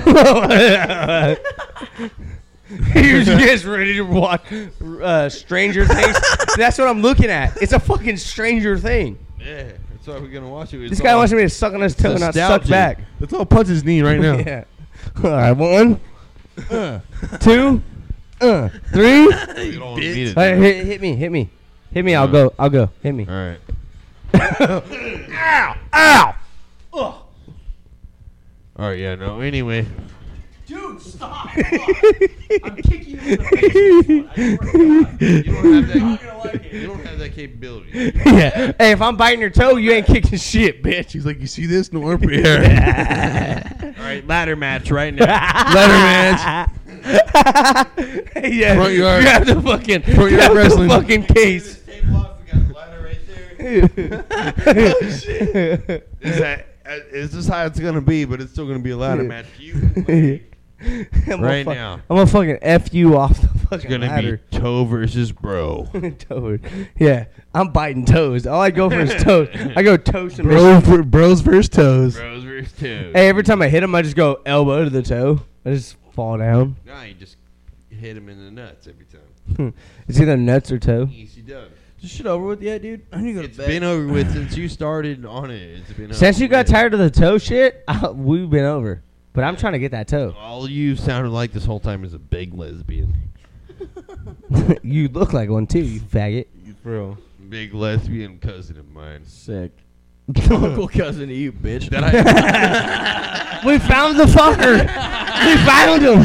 You guys ready to watch Stranger Things? That's what I'm looking at. It's a fucking Stranger Thing. Yeah, that's why we're gonna watch it. This guy wants me to suck on his toe, not suck nostalgic. back. Let's all punch his knee right now. Yeah. All right, 1, 2, 3. You don't want me to do Hey, it. hit me. Hit me, I'll go. Hit me. All right. Ow! All right. Yeah. No. Anyway. Dude, stop. I'm kicking you in the face. You don't have that. You're not gonna like it. You don't have that capability. Yeah. Hey, if I'm biting your toe, you ain't kicking shit, bitch. He's like, you see this? No armpit hair. All right. Ladder match right now. Ladder match. Yeah. Front yard. Grab the fucking. Front yard grab wrestling. the fucking case. Table off. We got the ladder right there. Is this how it's gonna be? But it's still gonna be a ladder match. You right now. I'm gonna fucking F you off the It's fucking gonna ladder. be toe versus bro. Toad. Yeah, I'm biting toes. All I go for is toes. I go toe submission. Bros versus toes. Bros versus toe. Hey, every time I hit him, I just go elbow to the toe. I just fall down. Nah, you just hit him in the nuts every time. It's either nuts or toe. Easy done. Is this shit over with yet, dude? I need to go to It's bed. been over with since you started on it. It's been Since over you got with. tired of the toe shit, we've been over. But I'm trying to get that toe. All you sounded like this whole time is a big lesbian. You look like one too, you faggot. Bro, Big lesbian cousin of mine. sick. Uncle cousin to you, bitch. We found the fucker. We found him.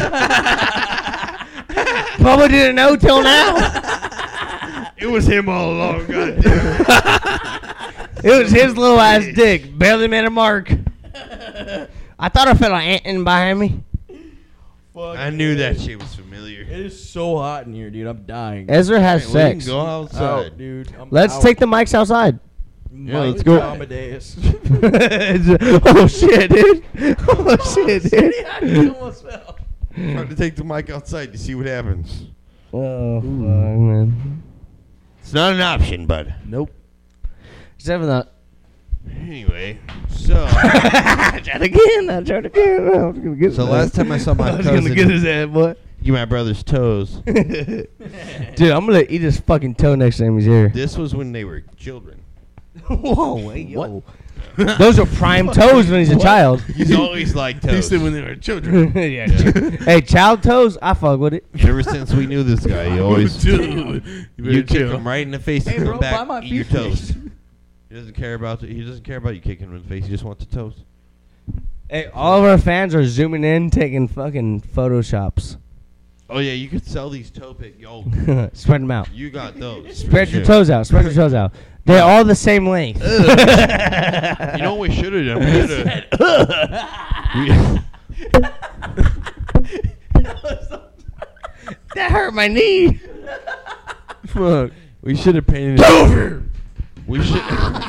Bubba didn't know till now. It was him all along, goddamn. It was his little ass dick. Barely made a mark. I thought I felt an ant behind me. I knew that shit was familiar. It is so hot in here, dude. I'm dying. Ezra has Hey, we can sex. go outside. Out, dude. I'm Let's out. take the mics outside. Yeah, let's go. Amadeus. Oh shit, dude. Oh shit, dude. He almost fell. Try to take the mic outside to see what happens. Oh, fuck, man. It's not an option, bud. Nope. Except for that. Anyway, so I tried again. I was gonna get so last time I saw my I was gonna get cousin his head, boy. eat my brother's toes, Dude, I'm gonna eat his fucking toe next time he's here. this was when they were children. Whoa, wait, yo. Those are prime toes when he's a child. He's always liked He toes. said when they were children. Yeah. Hey, child toes, I fuck with it. Ever since we knew this guy, he always Dude, you better you kick chill. him right in the face Hey, and bro, come buy back, my eat your feet. toes. He doesn't care about you kicking him in the face. He just wants the toes. Hey, all of our fans are zooming in, taking fucking photoshops. Oh yeah, you could sell these toe pick. Yo, Spread them out. you got those. Spread your Shit. toes out. Spread your toes out. They're all the same length. You know what we should have done? That hurt my knee. Fuck. We should have painted it over. We should.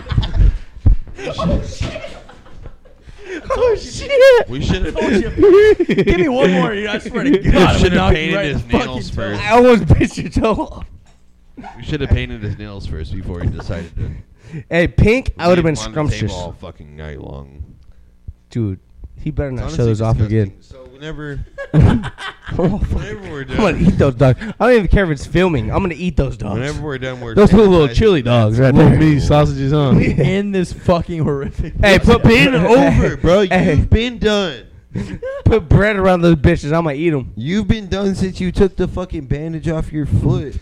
Oh shit! We should have. Give me one more. I swear to God, I'm should gonna have knock you painted right in his the fucking nails toe. first. I almost bit your toe off. We should have painted his nails first before he decided to. Hey, pink, I would have been leave him on the table scrumptious. all fucking night long. Dude, he better not It's show those off honestly again. disgusting. So whenever Oh, fuck. Whenever we're I'm gonna done, eat those dogs. I don't even care if it's filming. I'm gonna eat those dogs. whenever we're done, we're Those little sanitizing chili the dogs mats. right Little there. mini sausages on. In this fucking horrific. Hey, put Been over, bro. Hey. You've been done. Put bread around those bitches. I'm gonna eat them. You've been done since you took the fucking bandage off your foot.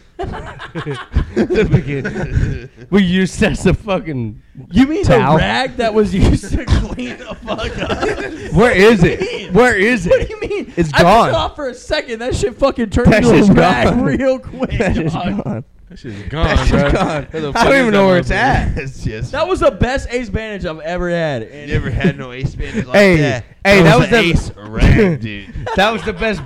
We used that's a fucking. You mean Towel. the rag that was used to clean the fuck up? Where is it? Where is What do it? you mean? It's I gone. took it off for a second. That shit fucking turned That into shit's a rag gone. real quick. That shit's dog. gone. That shit's gone, That bro. shit's gone. Where the I fuck don't is even that know where it's motherfucker? at. yes. That was the best ace bandage I've ever had. And You never had no ace bandage like Hey, that. hey, that was an the- ace rag, dude. That was the best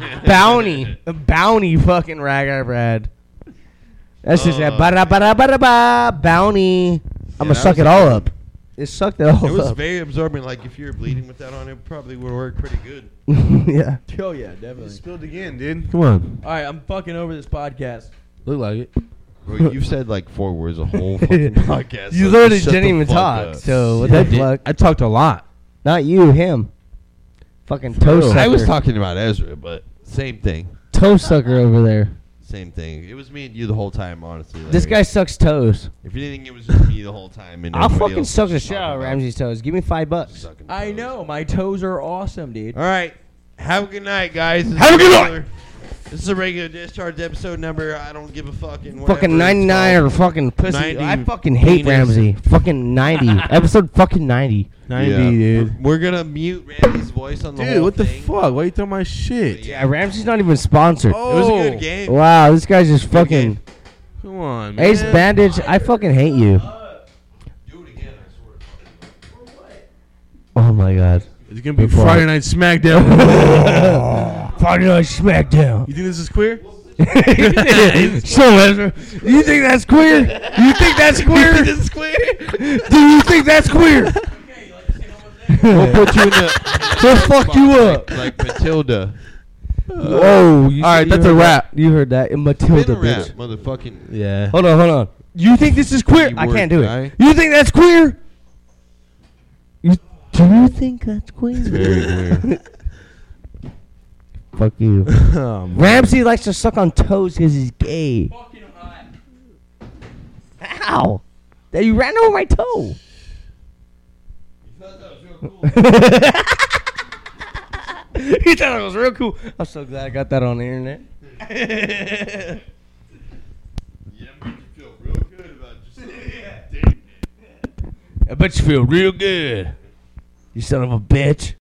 bounty fucking rag I ever had. That's just that ba-da-ba-da-ba-da-ba bounty. I'm gonna that suck was it all a- up. It sucked it all It was up. very absorbent. Like if you were bleeding with that on, it probably would work pretty good. Yeah. oh yeah, definitely. Spilled again, dude. Come on. All right, I'm fucking over this podcast. Look like it. Bro, you've said like 4 words a whole fucking podcast. You so literally just shut didn't the even fuck talk. up. So what I the did. fuck? I talked a lot. Not you, him. Fucking toe sucker. I was talking about Ezra, but same thing. toe sucker over there. Same thing. It was me and you the whole time, honestly. This Larry. guy sucks toes. If you think it was just me the whole time, and I'll everybody fucking else suck was the just shit out of talking about Ramsey's toes. Give me $5. sucking I toes. know my toes are awesome, dude. All right. Have a good night, guys. Have a good night. This is a regular discharge episode number. I don't give a fucking. whatever Fucking it's 99 or called. fucking pussy. 90 I fucking hate penis. Ramsey. Fucking 90. Episode fucking 90. 90, Yeah. dude. We're gonna mute Randy's voice on the Dude, whole what the thing. fuck? Why you throw my shit? Yeah, Ramsey's not even sponsored. It was a good game. Wow, this guy's just fucking. game. Come on, man. Ace Bandage, I fucking hate you. Do it again, I swear. Oh my god. It's gonna be Good Friday Night SmackDown. Friday Night SmackDown. You think this is queer? So, Ezra, you think that's queer? You think that's queer? This is queer. Do you think that's queer? We'll put you in the. We'll fuck you up. Like Matilda. Whoa. You All right, you that's a heard wrap. that. You heard that. Been Matilda, a rap, bitch. motherfucking. Yeah. Hold on. You think this is queer? You I work can't do guy. it. You think that's queer? Do you think that's queer? Very weird. Fuck you. Oh, man. Ramsey likes to suck on toes because he's gay. Ow! That you ran over my toe. He thought it was real cool. I'm so glad I got that on the internet. Yeah, makes you feel real good about just. I bet you feel real good. You son of a bitch.